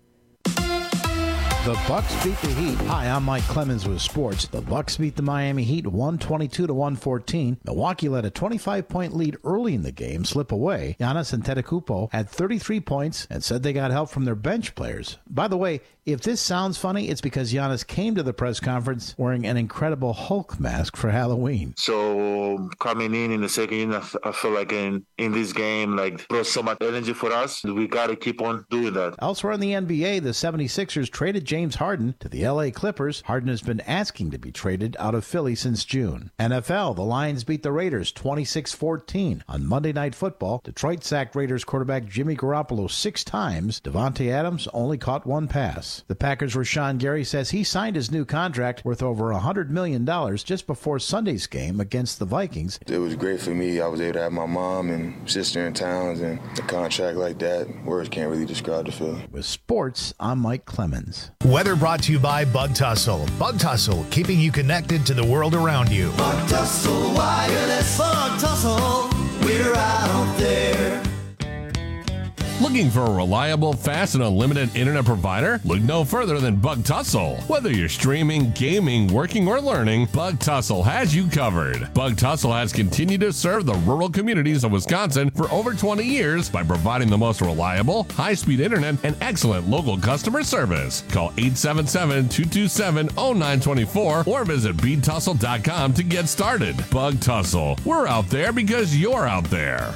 The Bucks beat the Heat. Hi, I'm Mike Clemens with sports. The Bucks beat the Miami Heat one twenty-two to one fourteen. Milwaukee let a twenty-five point lead early in the game slip away. Giannis Antetokounmpo had thirty-three points and said they got help from their bench players. By the way, if this sounds funny, it's because Giannis came to the press conference wearing an Incredible Hulk mask for Halloween. So coming in in the second unit, I, f- I feel like in, in this game, like brought so much energy for us. We got to keep on doing that. Elsewhere in the N B A, the seventy-sixers traded James James Harden to the L A Clippers. Harden has been asking to be traded out of Philly since June. N F L, the Lions beat the Raiders twenty-six fourteen. On Monday Night Football, Detroit sacked Raiders quarterback Jimmy Garoppolo six times. Devontae Adams only caught one pass. The Packers' Rashawn Gary says he signed his new contract worth over one hundred million dollars just before Sunday's game against the Vikings. It was great for me. I was able to have my mom and sister in town, and a contract like that, words can't really describe the feeling. With sports, I'm Mike Clemens. Weather brought to you by Bug Tussle. Bug Tussle, keeping you connected to the world around you. Bug Tussle Wireless. Bug Tussle, we're out there. Looking for a reliable, fast, and unlimited internet provider? Look no further than Bug Tussle. Whether you're streaming, gaming, working, or learning, Bug Tussle has you covered. Bug Tussle has continued to serve the rural communities of Wisconsin for over twenty years by providing the most reliable, high-speed internet and excellent local customer service. Call eight seven seven, two two seven, zero nine two four or visit bead tussle dot com to get started. Bug Tussle. We're out there because you're out there.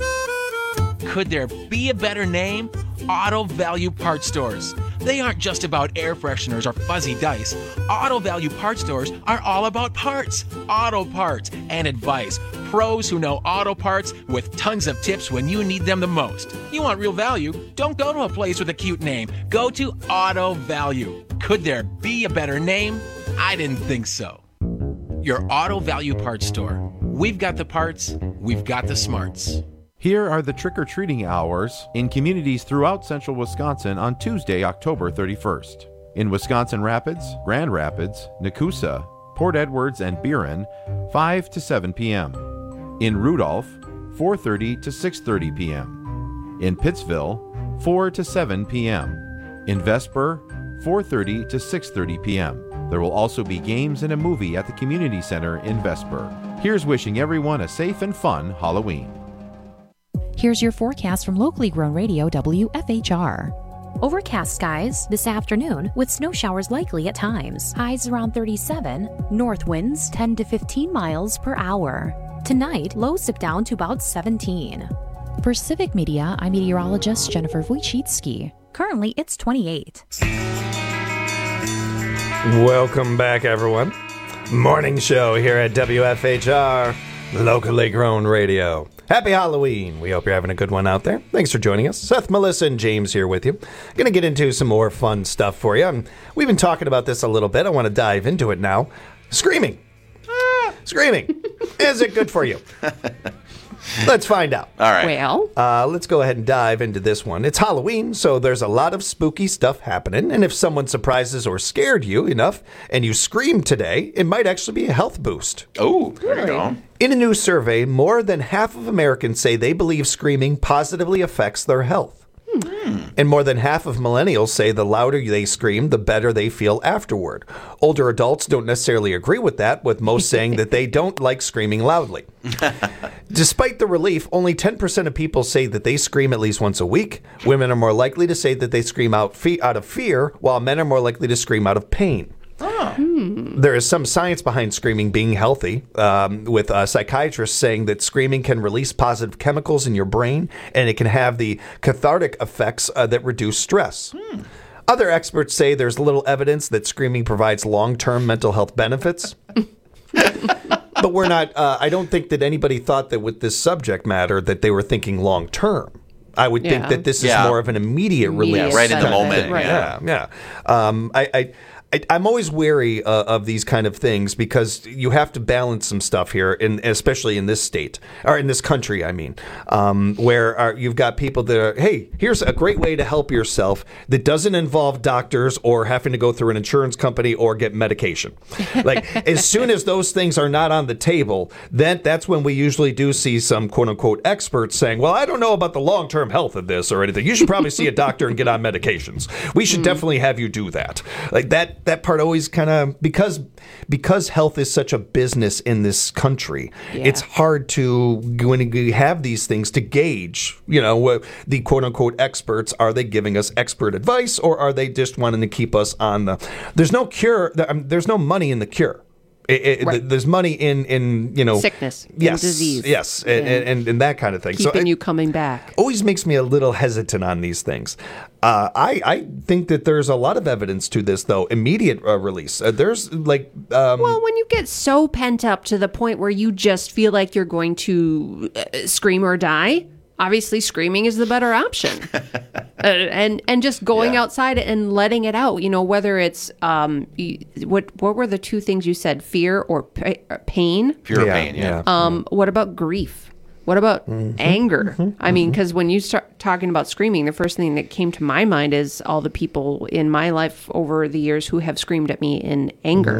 Could there be a better name? Auto Value Part Stores. They aren't just about air fresheners or fuzzy dice. Auto Value Part Stores are all about parts, auto parts, and advice. Pros who know auto parts with tons of tips when you need them the most. You want real value? Don't go to a place with a cute name. Go to Auto Value. Could there be a better name? I didn't think so. Your Auto Value Part Store. We've got the parts, we've got the smarts. Here are the trick-or-treating hours in communities throughout central Wisconsin on Tuesday, October thirty-first. In Wisconsin Rapids, Grand Rapids, Nakusa, Port Edwards, and Buren, five to seven p.m. In Rudolph, four thirty to six thirty p.m. In Pittsville, four to seven p.m. In Vesper, four thirty to six thirty p.m. There will also be games and a movie at the Community Center in Vesper. Here's wishing everyone a safe and fun Halloween. Here's your forecast from locally grown radio W F H R. Overcast skies this afternoon with snow showers likely at times. Highs around thirty-seven. North winds ten to fifteen miles per hour. Tonight, lows dip down to about seventeen. For Civic Media, I'm meteorologist Jennifer Wojcicki. Currently, it's twenty-eight. Welcome back, everyone. Morning show here at W F H R, locally grown radio. Happy Halloween. We hope you're having a good one out there. Thanks for joining us. Seth, Melissa, and James here with you. Going to get into some more fun stuff for you. And we've been talking about this a little bit. I want to dive into it now. Screaming. Ah, screaming. Is it good for you? Let's find out. All right. Well, uh, let's go ahead and dive into this one. It's Halloween, so there's a lot of spooky stuff happening. And if someone surprises or scared you enough and you scream today, it might actually be a health boost. Oh, there you go. In a new survey, more than half of Americans say they believe screaming positively affects their health. Hmm. And more than half of millennials say the louder they scream, the better they feel afterward. Older adults don't necessarily agree with that, with most saying that they don't like screaming loudly. Despite the relief, only ten percent of people say that they scream at least once a week. Women are more likely to say that they scream out, fe- out of fear, while men are more likely to scream out of pain. Oh. Hmm. There is some science behind screaming being healthy, um, with uh, psychiatrists saying that screaming can release positive chemicals in your brain, and it can have the cathartic effects uh, that reduce stress. Hmm. Other experts say there's little evidence that screaming provides long-term mental health benefits. But we're not, uh, I don't think that anybody thought that with this subject matter that they were thinking long-term. I would Yeah. think that this is Yeah. more of an immediate release. Yeah, right in the type moment, thing. right. Yeah, yeah. Um, I, I, I, I'm always wary uh, of these kind of things because you have to balance some stuff here, in, especially in this state, or in this country, I mean, um, where are, you've got people that are, hey, here's a great way to help yourself that doesn't involve doctors or having to go through an insurance company or get medication. Like, as soon as those things are not on the table, then that's when we usually do see some quote-unquote experts saying, well, I don't know about the long-term health of this or anything. You should probably see a doctor and get on medications. We should mm. definitely have you do that. Like, that that part always kind of, because because health is such a business in this country, yeah. it's hard to, when you have these things, to gauge, you know, the quote-unquote experts. Are they giving us expert advice, or are they just wanting to keep us on the, there's no cure, there's no money in the cure. It, it, Right. th- there's money in, in you know Sickness, in yes, disease. yes, and, and, and, and that kind of thing. Keeping it you coming back. always makes me a little hesitant on these things. Uh, I I think that there's a lot of evidence to this, though. Immediate uh, release. Uh, there's like um, Well, when you get so pent up to the point where you just feel like you're going to uh, scream or die, obviously screaming is the better option. uh, and and just going Yeah. outside and letting it out, you know, whether it's um you, what what were the two things you said, fear or pa- or pain? Fear or pain, yeah. Um what about grief? What about anger? I mean, because when you start talking about screaming, the first thing that came to my mind is all the people in my life over the years who have screamed at me in anger,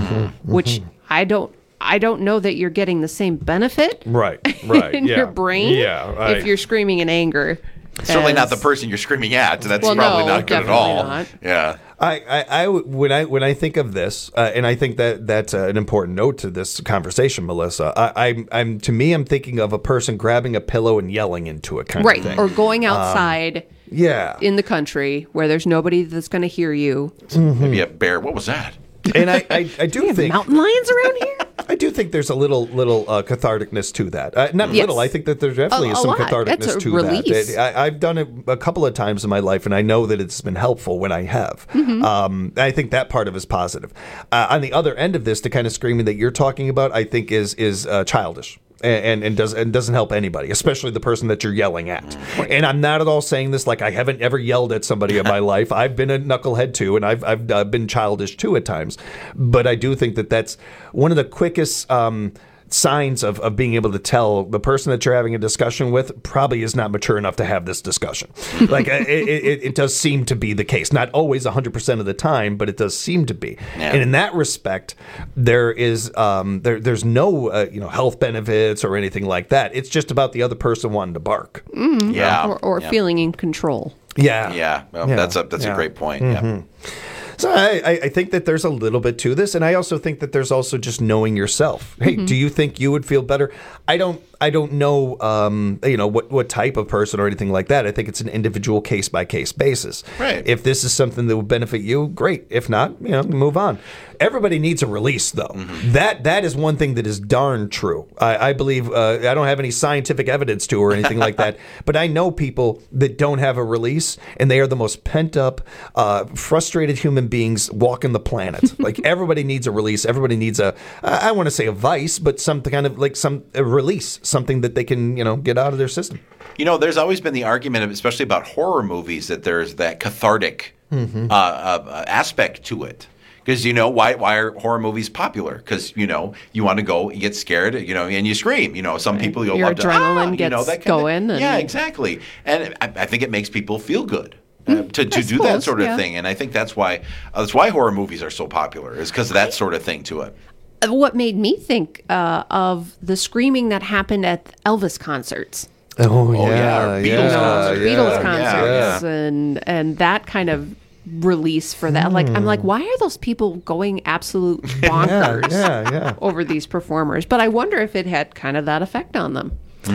which I don't. I don't know that you're getting the same benefit right, right, in yeah. your brain Yeah, right. if you're screaming in anger. Certainly not as- the person you're screaming at. That's Well, probably no, not good at definitely all. not. Yeah. I, I, I w- when I when I think of this, uh, and I think that that's uh, an important note to this conversation, Melissa. I, I'm, I'm to me, I'm thinking of a person grabbing a pillow and yelling into it, kind right, of thing, or going Um, outside yeah, in the country where there's nobody that's going to hear you. Maybe a bear. What was that? And I, I, I do think mountain lions around here. I do think there's a little little uh, catharticness to that. Uh, not Yes. little. I think that there definitely A- is a some lot. catharticness It's a to release. that. I, I've done it a couple of times in my life, and I know that it's been helpful when I have. Mm-hmm. Um, I think that part of it is positive. Uh, on the other end of this, the kind of screaming that you're talking about, I think is is uh, childish. And, and and does and doesn't help anybody, especially the person that you're yelling at. And I'm not at all saying this like I haven't ever yelled at somebody in my life. I've been a knucklehead too, and I've I've uh, been childish too at times. But I do think that that's one of the quickest um, signs of, of being able to tell the person that you're having a discussion with probably is not mature enough to have this discussion. Like it, it, it does seem to be the case, not always one hundred percent of the time, but it does seem to be. Yeah. And in that respect, there is um, there there's no uh, you know health benefits or anything like that. It's just about the other person wanting to bark. Mhm. Yeah. Or, or Yeah. feeling in control. Yeah, Yeah. Well, Yeah. That's a that's Yeah. a great point. Mhm. Yeah. So I, I- I think that there's a little bit to this, and I also think that there's also just knowing yourself. Hey, Mm-hmm. do you think you would feel better? I don't. I don't know. Um, you know what what type of person or anything like that. I think it's an individual case by case basis. Right. If this is something that would benefit you, great. If not, you know, move on. Everybody needs a release, though. Mm-hmm. That that is one thing that is darn true. I, I believe. Uh, I don't have any scientific evidence to or anything like that, but I know people that don't have a release, and they are the most pent up, uh, frustrated human beings walking the planet. Like everybody needs a release. Everybody needs a. I I want to say a vice, but some kind of like some a release, something that they can you know get out of their system. You know, there's always been the argument, especially about horror movies, that there's that cathartic Mm-hmm. uh, uh, aspect to it. Because, you know, why why are horror movies popular? Because, you know, you want to go, you get scared, you know, and you scream. You know, some people you'll Your love to, adrenaline ah, you know, gets that kind of- going and- yeah, exactly. And I, I think it makes people feel good. Uh, to to do that suppose, sort of yeah. thing, and I think that's why uh, that's why horror movies are so popular, is because of that sort of thing to it. Uh, What made me think uh, of the screaming that happened at Elvis concerts. Oh, yeah, yeah, or Beatles You know, concerts. Beatles Yeah, concerts yeah. and and that kind of release for that. Like I'm like, why are those people going absolute bonkers yeah, yeah. over these performers? But I wonder if it had kind of that effect on them.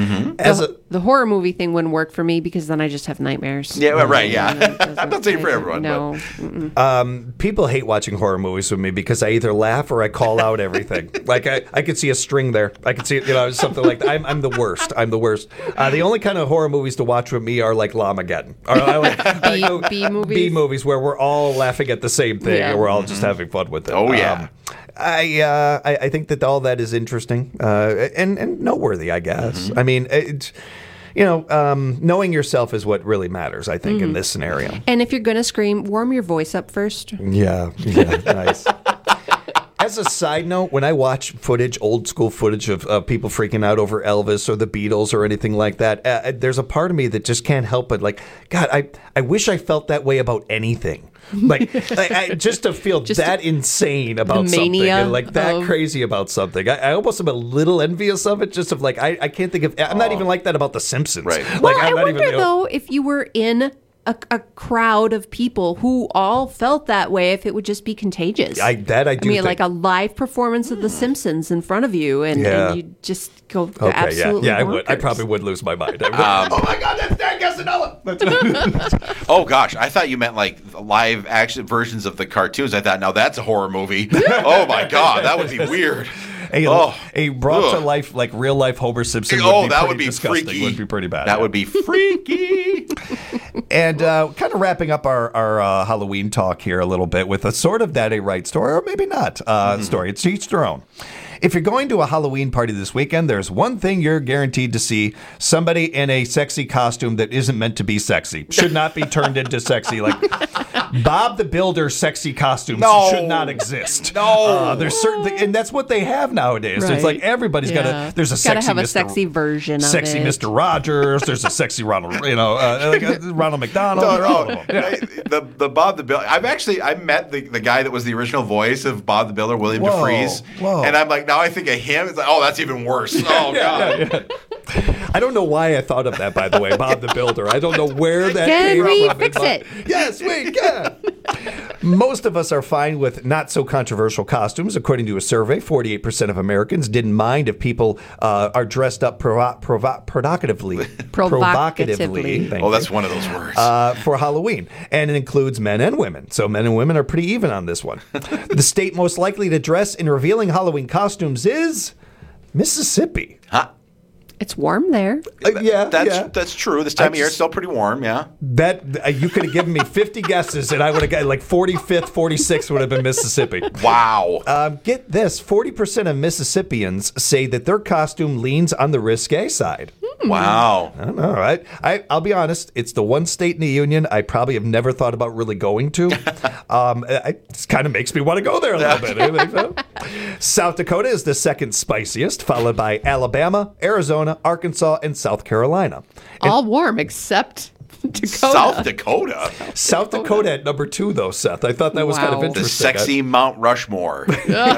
As the, a the horror movie thing wouldn't work for me because then I just have nightmares. Yeah, well, right, yeah. And it doesn't- I'm not saying for I- everyone, No. but- mm-mm. Um, people hate watching horror movies with me because I either laugh or I call out everything. Like I, I could see a string there. I could see, you know, something like that. I'm, I'm the worst. I'm the worst. Uh, the only kind of horror movies to watch with me are like Lamageddon. Or I like, I go- B movies? B movies where we're all laughing at the same thing Yeah. and we're all just having fun with it. Oh, yeah. Um, I, uh, I I think that all that is interesting uh, and and noteworthy. I guess. I mean, it, you know, um, knowing yourself is what really matters. I think in this scenario. And if you're gonna scream, warm your voice up first. Yeah, yeah, nice. As a side note, when I watch footage, old school footage of uh, people freaking out over Elvis or the Beatles or anything like that, uh, there's a part of me that just can't help but like, God, I, I wish I felt that way about anything. Like, like I, just to feel Just that insane about the something mania and like that of- crazy about something. I, I almost am a little envious of it, just of like, I, I can't think of, I'm not even like that about The Simpsons. Right. Like, Well, I'm I not wonder even, though if you were in a, a crowd of people who all felt that way if it would just be contagious. I, that I do I mean, think. like a live performance of The Simpsons in front of you, and, Yeah. and you just go Okay, absolutely yeah, yeah, I would. I bonkers. probably would lose my mind. I would. Um, oh my God, that's Dan Casanella. Oh gosh, I thought you meant like live action versions of the cartoons. I thought, now that's a horror movie. Oh my God, that would be weird. A, Oh. a brought Ugh. to life like real life Homer Simpson. Oh, would be that pretty would be disgusting. freaky. Would be pretty bad. That yeah. would be freaky. And uh, kind of wrapping up our, our uh, Halloween talk here a little bit with a sort of That Ain't Right story, or maybe not uh, Mm-hmm. story. It's each their own. If you're going to a Halloween party this weekend, there's one thing you're guaranteed to see: somebody in a sexy costume that isn't meant to be sexy. Should not be turned into sexy. Like Bob the Builder sexy costumes No. should not exist. No. Uh, there's certain, and that's what they have nowadays. It's Right. like everybody's got Yeah. a, there's a Gotta sexy have a Mister sexy version of Sexy it. Mister Rogers. There's a sexy Ronald, you know, uh, like uh, Ronald McDonald. No, They're all no. of them. Yeah. The the Bob the Builder. I've actually I met the, the guy that was the original voice of Bob the Builder, William Whoa, DeFreeze, whoa. and I'm like, now I think of him. It's like, oh, that's even worse. Oh God. Yeah, yeah. I don't know why I thought of that, by the way, Bob the Builder. I don't know where that Can came we from. fix it? Yes, we can. Most of us are fine with not so controversial costumes. According to a survey, forty-eight percent of Americans didn't mind if people uh, are dressed up provo- provo- provocatively. Provocatively. Thank Oh, you. that's one of those words. Uh, for Halloween, and it includes men and women. So men and women are pretty even on this one. The state most likely to dress in revealing Halloween costumes is Mississippi. Huh? It's warm there. Uh, yeah, That's yeah. that's true. This time I of year, it's just- still pretty warm. Yeah. That uh, you could have given me fifty guesses, and I would have got like forty-fifth, forty-sixth would have been Mississippi. Wow. Um, get this: forty percent of Mississippians say that their costume leans on the risque side. Wow. I don't know, right? I, I'll be honest. It's the one state in the union I probably have never thought about really going to. um, it kind of makes me want to go there a little bit. I think so. South Dakota is the second spiciest, followed by Alabama, Arizona, Arkansas, and South Carolina. And All warm except Dakota. South Dakota. South Dakota at number two, though, Seth. I thought that was kind of Wow. The interesting. sexy Mount Rushmore.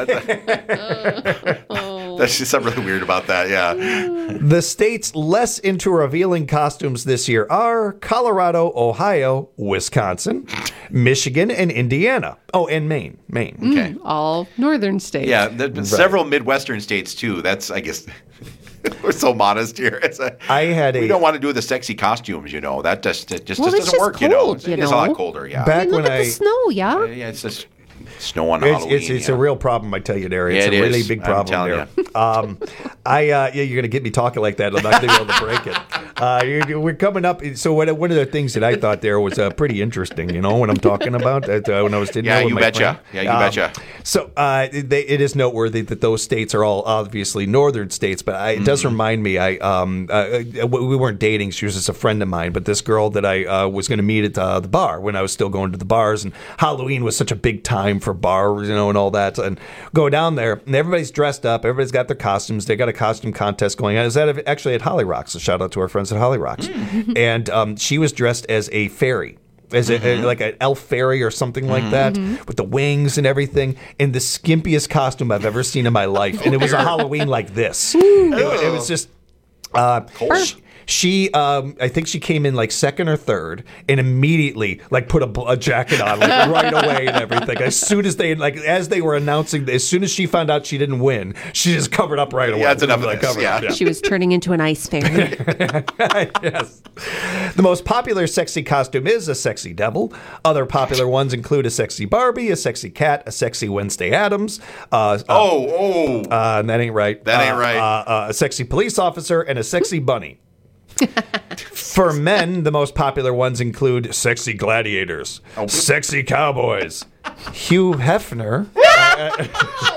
That's just something really weird about that. Yeah. The states less into revealing costumes this year are Colorado, Ohio, Wisconsin, Michigan, and Indiana. Oh, and Maine. Maine. Okay. All northern states. Yeah. There's been several Midwestern states too. That's I guess. We're so modest here. It's a, I had a we don't want to do the sexy costumes, you know. That just it just, Well, just it's doesn't just work, you know. cold, It's, you it is a lot know. colder, yeah. Back I mean, look when at I the snow, yeah. yeah, it's just snow on It's, Halloween. it's, it's yeah. a real problem, I tell you, Derry. It's Yeah, a it really is. big I'm problem telling there. um, I uh, yeah, you're gonna get me talking like that. I'm not gonna be able to break it. Uh, you- we're coming up. So one of one of the things that I thought there was uh, pretty interesting. You know what I'm talking about? Uh, when I was sitting Yeah, there with you my betcha. friend. Yeah, you Um, betcha. So uh, they, it is noteworthy that those states are all obviously northern states, but I, it does Mm-hmm. remind me. I um uh, we weren't dating; she was just a friend of mine. But this girl that I uh, was going to meet at uh, the bar when I was still going to the bars, and Halloween was such a big time for bars, you know, and all that. And go down there, and everybody's dressed up. Everybody's got their costumes. They got a costume contest going on. Is that actually at Holly Rocks? A shout out to our friends at Holly Rocks. And um, she was dressed as a fairy. As a, Mm-hmm. like an elf fairy or something like that, with the wings and everything, in the skimpiest costume I've ever seen in my life, and it was a Halloween like this. It, it was just. Uh, she, she um, I think she came in like second or third, and immediately like put a, bl- a jacket on like right away and everything. As soon as they like as they were announcing, as soon as she found out she didn't win, she just covered up right away. Yeah, that's enough of Like, this, covered yeah. up, yeah. She was turning into an ice fairy. Yes. The most popular sexy costume is a sexy devil. Other popular ones include a sexy Barbie, a sexy cat, a sexy Wednesday Addams. Uh, Oh, oh. uh, that ain't right. That ain't Uh, right. Uh, uh, a sexy police officer and a sexy bunny. For men, the most popular ones include sexy gladiators, Oh. sexy cowboys, Hugh Hefner. uh,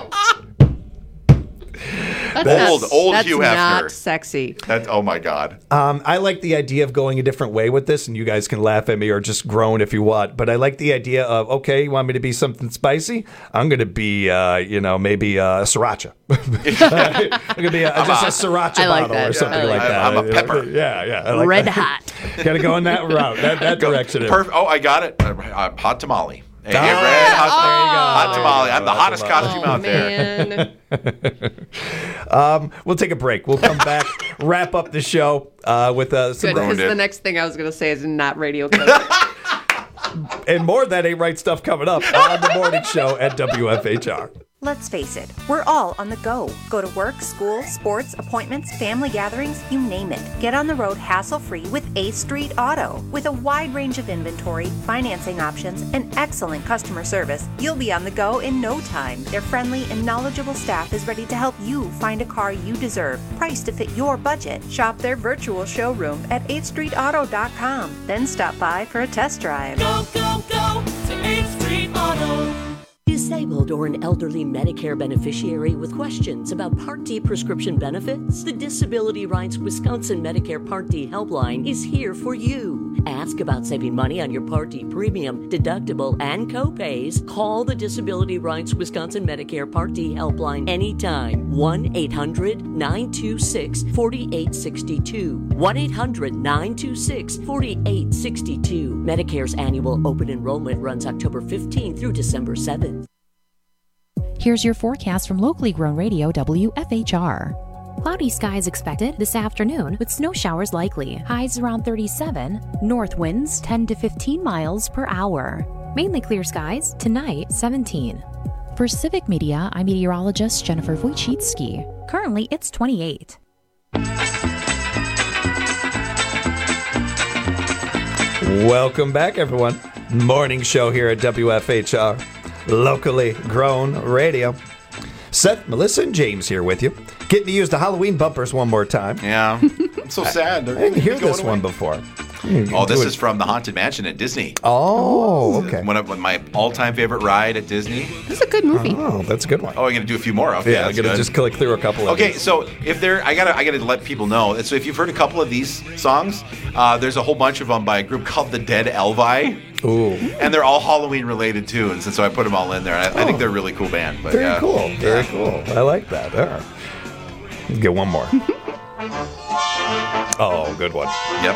That's Old, not- old that's Hugh Hefner. not sexy. That, oh my God. Um, I like the idea of going a different way with this, and you guys can laugh at me or just groan if you want. But I like the idea of, okay, you want me to be something spicy? I'm going to be, uh, you know, maybe uh, sriracha. I'm going to be a, just a sriracha I like bottle that. or something I like like that. I'm a pepper. Yeah, yeah. I like Red that. hot. Got to go in that route, that, that direction. Perfect. Oh, I got it. Uh, hot tamale. Hey, hey, red hot, oh, hot tamale. I'm the hottest costume oh, out man. there. um, we'll take a break. We'll come back, wrap up the show uh, with uh, some Good, because the next thing I was going to say is not radio code. and more of that ain't right stuff coming up on the morning show at W F H R. Let's face it, we're all on the go. Go to work, school, sports, appointments, family gatherings, you name it. Get on the road hassle-free with eighth Street Auto. With a wide range of inventory, financing options, and excellent customer service, you'll be on the go in no time. Their friendly and knowledgeable staff is ready to help you find a car you deserve, priced to fit your budget. Shop their virtual showroom at eighth street auto dot com. Then stop by for a test drive. Go, go, go to eighth Street Auto. Disabled or an elderly Medicare beneficiary with questions about Part D prescription benefits? The Disability Rights Wisconsin Medicare Part D helpline is here for you. Ask about saving money on your Part D premium, deductible, and copays. Call the Disability Rights Wisconsin Medicare Part D helpline anytime. one eight hundred nine two six four eight six two. one eight hundred nine two six four eight six two. Medicare's annual open enrollment runs October fifteenth through December seventh. Here's your forecast from locally grown radio W F H R. Cloudy skies expected this afternoon with snow showers likely. Highs around thirty-seven. North winds ten to fifteen miles per hour. Mainly clear skies tonight, seventeen. For Civic Media, I'm meteorologist Jennifer Wojcicki. Currently, it's twenty-eight. Welcome back, everyone. Morning show here at W F H R. Locally grown radio. Seth, Melissa, and James here with you. Getting to use the Halloween bumpers one more time. Yeah. I'm so sad. I didn't hear this one before. Oh, this is from the Haunted Mansion at Disney. Oh, okay. One of my all-time favorite ride at Disney. It's a good movie. Oh, that's a good one. Oh, I'm gonna do a few more of. Yeah, I'm that's gonna good. just click through a couple of Okay, these. so if there, I gotta, I gotta let people know. So if you've heard a couple of these songs, uh, there's a whole bunch of them by a group called the Dead Elvi. Ooh. And they're all Halloween-related tunes, and so I put them all in there. And I, Oh. I think they're a really cool band. But Very yeah. cool. Very Yeah. cool. I like that. All right. Let's get one more. Oh, good one. Yep.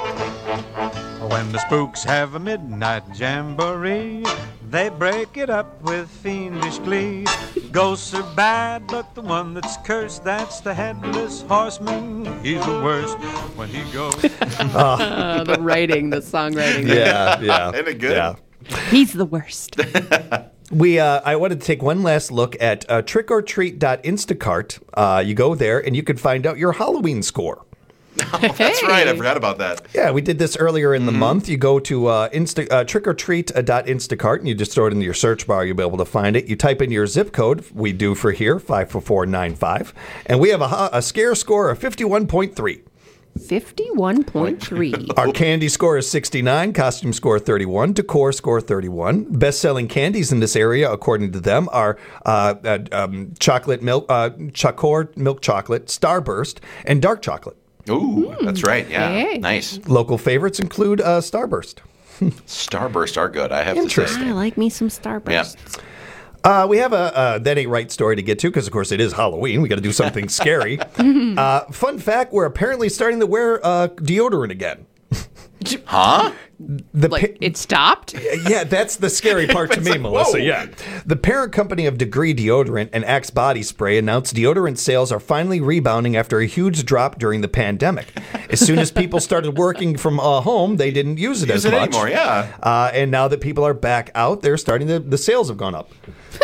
When the spooks have a midnight jamboree, they break it up with fiendish glee. Ghosts are bad, but the one that's cursed, that's the headless horseman. He's the worst when he goes. Uh, the writing, the songwriting. Yeah, yeah. Isn't it good? Yeah. He's the worst. We, uh, I wanted to take one last look at uh, trick or treat dot instacart. Uh, you go there and you can find out your Halloween score. Oh, that's right. I forgot about that. Yeah, we did this earlier in the month. You go to uh, Insta, uh, trick or treat dot instacart and you just throw it into your search bar. You'll be able to find it. You type in your zip code. We do for here, five four four nine five. And we have a, a scare score of fifty-one point three. fifty-one point three. Our candy score is sixty-nine, costume score thirty-one, decor score thirty-one. Best-selling candies in this area, according to them, are uh, uh, um, chocolate milk, uh, Chocor milk chocolate, Starburst, and dark chocolate. Ooh, that's right. Yeah, Hey. nice. Local favorites include uh, Starburst. Starburst are good. I have Interesting. to I say. like me some Starbursts. Yeah. Uh, we have a uh, That Ain't Right story to get to because, of course, it is Halloween. We got to do something scary. Uh, fun fact, we're apparently starting to wear uh, deodorant again. Huh? The Like, it stopped? Yeah, that's the scary part to me, like, Melissa. whoa. Yeah. The parent company of Degree Deodorant and Axe Body Spray announced deodorant sales are finally rebounding after a huge drop during the pandemic. As soon as people started working from uh, home, they didn't use it Use as it much. anymore, yeah. Uh, and now that people are back out, they're starting to, the sales have gone up.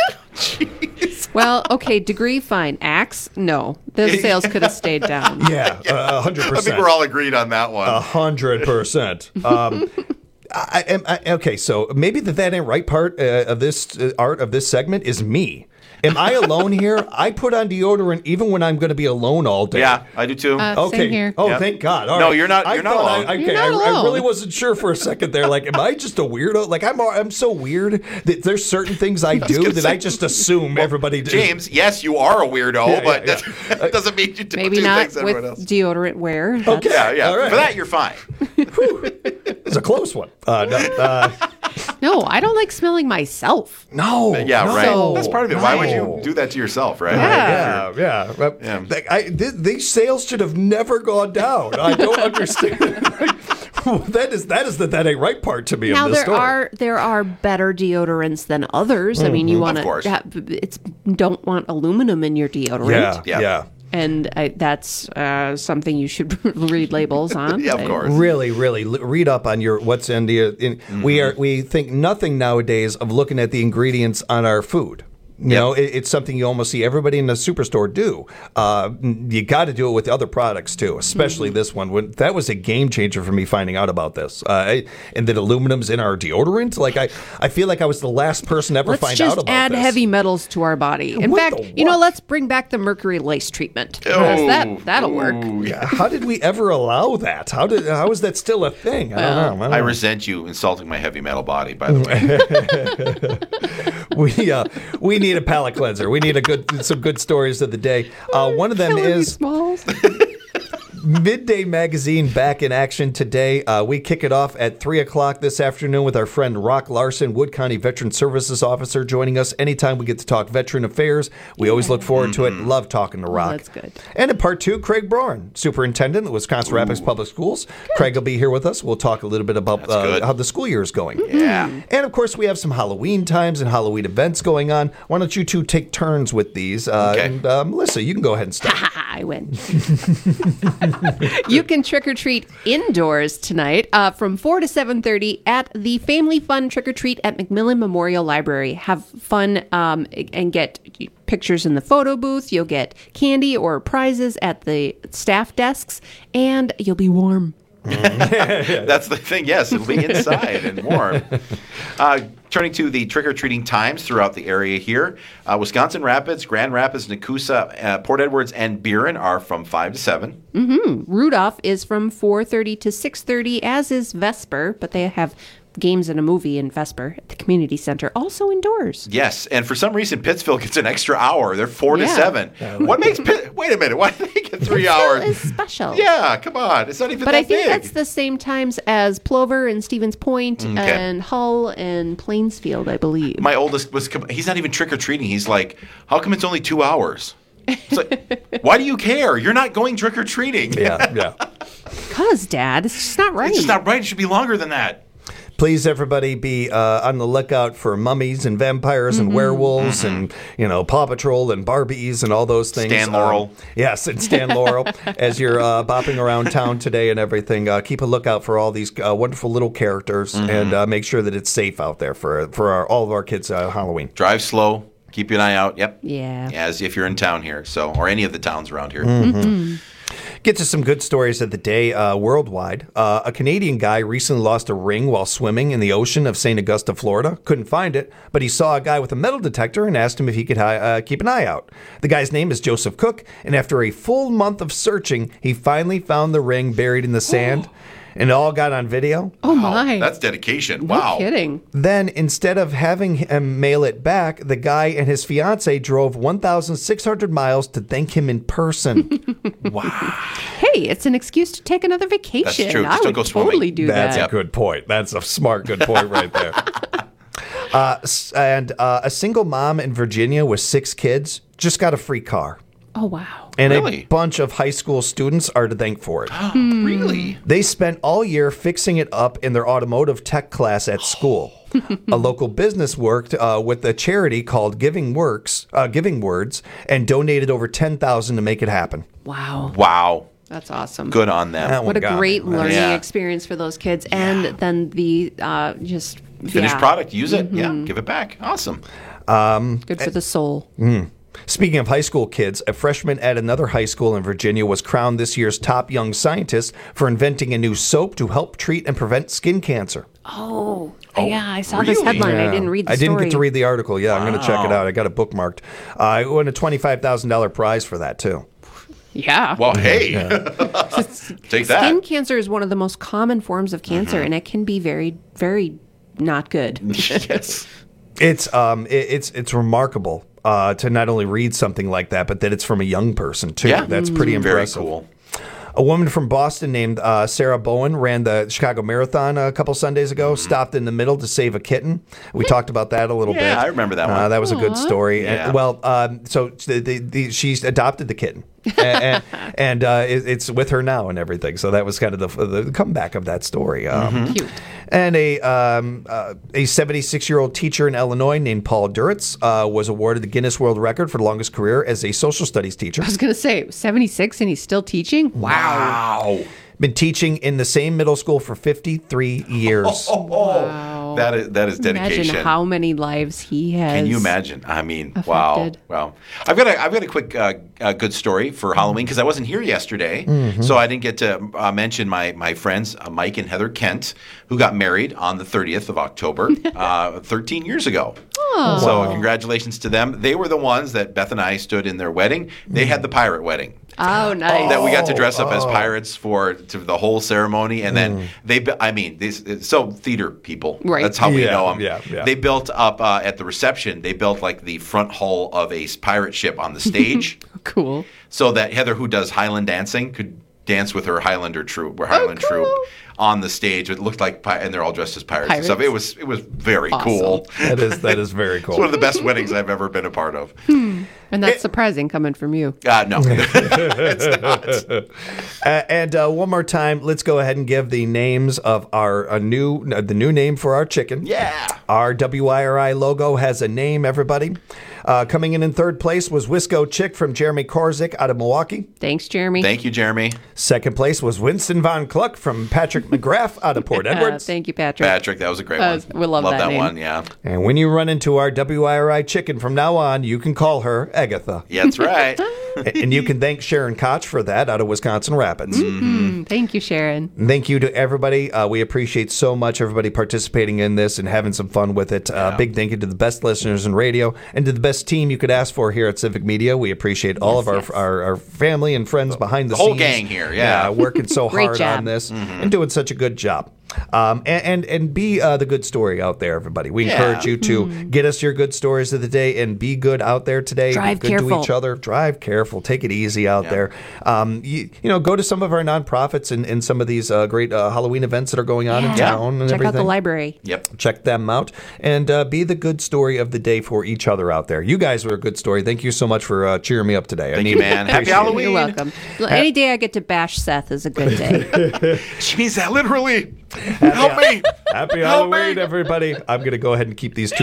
Well, okay, degree, fine. Axe, no. The sales could have stayed down. Yeah, a hundred I percent. think we're all agreed on that one. A hundred percent. Um, I, I, I, okay, so maybe the That Ain't Right part uh, of this uh, art of this segment is me. Am I alone here? I put on deodorant even when I'm going to be alone all day. Yeah, I do too. Uh, Okay. Same here. Oh, Yep. thank God. All No, right. you're not- I you're not thought I- alone. okay, You're not I, I alone. really wasn't sure for a second there. Like, am I just a weirdo? Like, I'm I'm so weird that there's certain things I do gonna that say- I just assume everybody does. James, yes, you are a weirdo, Yeah, but yeah, that, that doesn't mean you do, Maybe do not things everyone with else. deodorant wear. Okay. Yeah, yeah. All right. For that, you're fine. It's a close one. Uh, no, uh, No, I don't like smelling myself. no. Yeah, no, right. That's part of it. Why would no. you do that to yourself, right? Yeah, yeah. But Yeah. like, I, th- these sales should have never gone down. I don't understand. that is that is the that ain't right part to me Now of this there story. are there are better deodorants than others. I mean, you Mhm. want Of course. to it's don't want aluminum in your deodorant. Yeah, yeah. yeah. And I, that's uh, something you should read labels on. I- Really, really l- read up on your what's in the. In, We Mm-hmm. are we think nothing nowadays of looking at the ingredients on our food. You know, it, it's something you almost see everybody in the superstore do. Uh, you got to do it with other products too, especially this one. When, that was a game changer for me finding out about this. Uh, I, and that aluminum's in our deodorant. Like I, I feel like I was the last person to ever Let's find just out about add this. heavy metals to our body. In What fact, the you know, let's bring back the mercury lace treatment. Because that that'll work. Yeah, how did we ever allow that? How did how is that still a thing? I don't know. I, don't I know. resent you insulting my heavy metal body, by the way. we uh, we need a palate cleanser. We need a good some good stories of the day. Uh, one of them is Midday Magazine back in action today. Uh, we kick it off at three o'clock this afternoon with our friend Rock Larson, Wood County Veteran Services Officer, joining us. Anytime we get to talk veteran affairs, we always look forward to it. Love talking to Rock. that's good. And in part two, Craig Broren, Superintendent of the Wisconsin Rapids Public Schools. Craig will be here with us. We'll talk a little bit about uh, how the school year is going. Yeah. And of course, we have some Halloween times and Halloween events going on. Why don't you two take turns with these? Uh, Okay. And uh, Melissa, you can go ahead and start. I win. You can trick or treat indoors tonight uh, from four to seven thirty at the Family Fun Trick or Treat at McMillan Memorial Library. Have fun um, and get pictures in the photo booth. You'll get candy or prizes at the staff desks, and you'll be warm. That's the thing. Yes, it'll be inside and warm. Uh, turning to the trick-or-treating times throughout the area here, uh, Wisconsin Rapids, Grand Rapids, Nakusa, uh, Port Edwards, and Buren are from five to seven. Mm-hmm. Rudolph is from four thirty to six thirty, as is Vesper, but they have games and a movie in Vesper at the community center, also indoors. Yes, and for some reason, Pittsville gets an extra hour. They're four to Yeah. seven. What makes Pitt? Wait a minute. Why do they get three hours? It's special. Yeah, come on. It's not even But that I think big. that's the same times as Plover and Stevens Point Okay. and Hull and Plainsfield, I believe. My oldest was. He's not even trick or treating. He's like, how come it's only two hours? It's like, why do you care? You're not going trick or treating. Yeah, yeah. Because, Dad, it's just not right. It's just not right. It should be longer than that. Please, everybody, be uh, on the lookout for mummies and vampires and Mhm. werewolves and, you know, Paw Patrol and Barbies and all those things. Stan Laurel. Um, yes, and Stan Laurel. As you're uh, bopping around town today and everything, uh, keep a lookout for all these uh, wonderful little characters Mhm. and uh, make sure that it's safe out there for for our, all of our kids' uh, Halloween. Drive slow. Keep an eye out. Yep. Yeah. As if you're in town here, so or any of the towns around here. Mhm. Get to some good stories of the day uh, worldwide. Uh, a Canadian guy recently lost a ring while swimming in the ocean of Saint Augusta, Florida. Couldn't find it, but he saw a guy with a metal detector and asked him if he could uh, keep an eye out. The guy's name is Joseph Cook, and after a full month of searching, he finally found the ring buried in the sand. And it all got on video. Oh, my. That's dedication. No Wow. kidding. Then, instead of having him mail it back, the guy and his fiance drove one thousand six hundred miles to thank him in person. Hey, it's an excuse to take another vacation. true. Just I don't would go swimming. totally do That's that. a good point. That's a smart, good point right there. Uh, s- and uh, a single mom in Virginia with six kids just got a free car. Oh, wow. And Really? a bunch of high school students are to thank for it. Really? They spent all year fixing it up in their automotive tech class at school. A local business worked uh, with a charity called Giving Works, uh, Giving Words, and donated over ten thousand dollars to make it happen. Wow. Wow. That's awesome. Good on them. That one What a got great me. learning Yeah. experience for those kids. And then the uh, just Finished yeah. product. Use it. Yeah. Mhm. Give it back. Awesome. Um, Good for the soul. Mm. Speaking of high school kids, a freshman at another high school in Virginia was crowned this year's top young scientist for inventing a new soap to help treat and prevent skin cancer. Oh, yeah, I saw this headline. I Yeah. didn't read the I didn't story. get to read the article. Yeah, I'm going to check it Wow. out. I got it bookmarked. Uh, I won a twenty-five thousand dollars prize for that, too. Yeah. Well, hey. Take that. Skin cancer is one of the most common forms of cancer, Mm-hmm. and it can be very, very not good. Yes. It's um, it, it's it's remarkable uh, to not only read something like that, but that it's from a young person too. Yeah. That's pretty Mm. Very impressive. cool. A woman from Boston named uh, Sarah Bowen ran the Chicago Marathon a couple Sundays ago, mm-hmm. stopped in the middle to save a kitten. We talked about that a little yeah, bit. I remember that one. Uh, that was Aww. a good story. Yeah. And, well, um, so the, the, the, she's adopted the kitten. and and uh, it, it's with her now and everything. So that was kind of the, the comeback of that story. Um, Mm-hmm. Cute. And a um, uh, a seventy-six-year-old teacher in Illinois named Paul Duritz uh, was awarded the Guinness World Record for the longest career as a social studies teacher. I was going to say, seventy-six and he's still teaching? Wow. Been teaching in the same middle school for fifty-three years. Wow. That is that is dedication. Imagine how many lives he has. Can you imagine? I mean, affected. wow, wow. I've got a I've got a quick uh, uh, good story for Halloween because I wasn't here yesterday, Mhm. so I didn't get to uh, mention my my friends uh, Mike and Heather Kent, who got married on the thirtieth of October, uh, thirteen years ago. Oh. So Wow. congratulations to them. They were the ones that Beth and I stood in their wedding. They had the pirate wedding. Oh, nice. That we got to dress up as Oh. pirates for to the whole ceremony, and then they. bu- I mean, these so theater people. Right. That's how we Yeah, know them. yeah, yeah. They built up uh, at the reception. They built like the front hull of a pirate ship on the stage, Cool. so that Heather, who does Highland dancing, could dance with her Highlander troop, or Highland cool. troop, on the stage. It looked like, pi- and they're all dressed as pirates, and stuff. Pirates? It was it was very Awesome. cool. That is that is very It's one cool. of the best weddings I've ever been a part of. And that's surprising coming from you. Uh, no, it's not. Uh, and uh, one more time, let's go ahead and give the names of our a new uh, the new name for our chicken. Yeah. Our W I R I logo has a name, everybody. Uh, coming in in third place was Wisco Chick from Jeremy Korzik out of Milwaukee. Thanks, Jeremy. Thank you, Jeremy. Second place was Winston Von Cluck from Patrick McGrath out of Port Uh, Edwards. thank you, Patrick. Patrick, that was a great Uh, one. we love that name. one. Yeah. And when you run into our W I R I chicken from now on, you can call her Agatha. Yeah, that's right. And you can thank Sharon Koch for that out of Wisconsin Rapids. Mm, thank you, Sharon. Thank you to everybody. Uh, we appreciate so much everybody participating in this and having some fun with it. Uh, big thank you to the best listeners in radio and to the best team you could ask for here at Civic Media. We appreciate all of our, yes. our our family and friends behind the, The whole scenes. gang here, yeah. working so Great hard job. on this and doing such a good job. Um, and, and and be uh, the good story out there, everybody. We Yeah. encourage you to get us your good stories of the day and be good out there today. Drive be good careful. to each other. Drive careful. Take it easy out Yeah. there. Um, you, you know, go to some of our nonprofits and, and some of these uh, great uh, Halloween events that are going on in Yeah. town and Check everything. out the library. Yep. Check them out and uh, be the good story of the day for each other out there. You guys were a good story. Thank you so much for uh, cheering me up today. Thank I you, need- man. Happy appreciate it. Halloween. You're welcome. Any day I get to bash Seth is a good day. She means that literally. Happy, Help me. Happy Help Halloween, me. everybody. I'm going to go ahead and keep these two.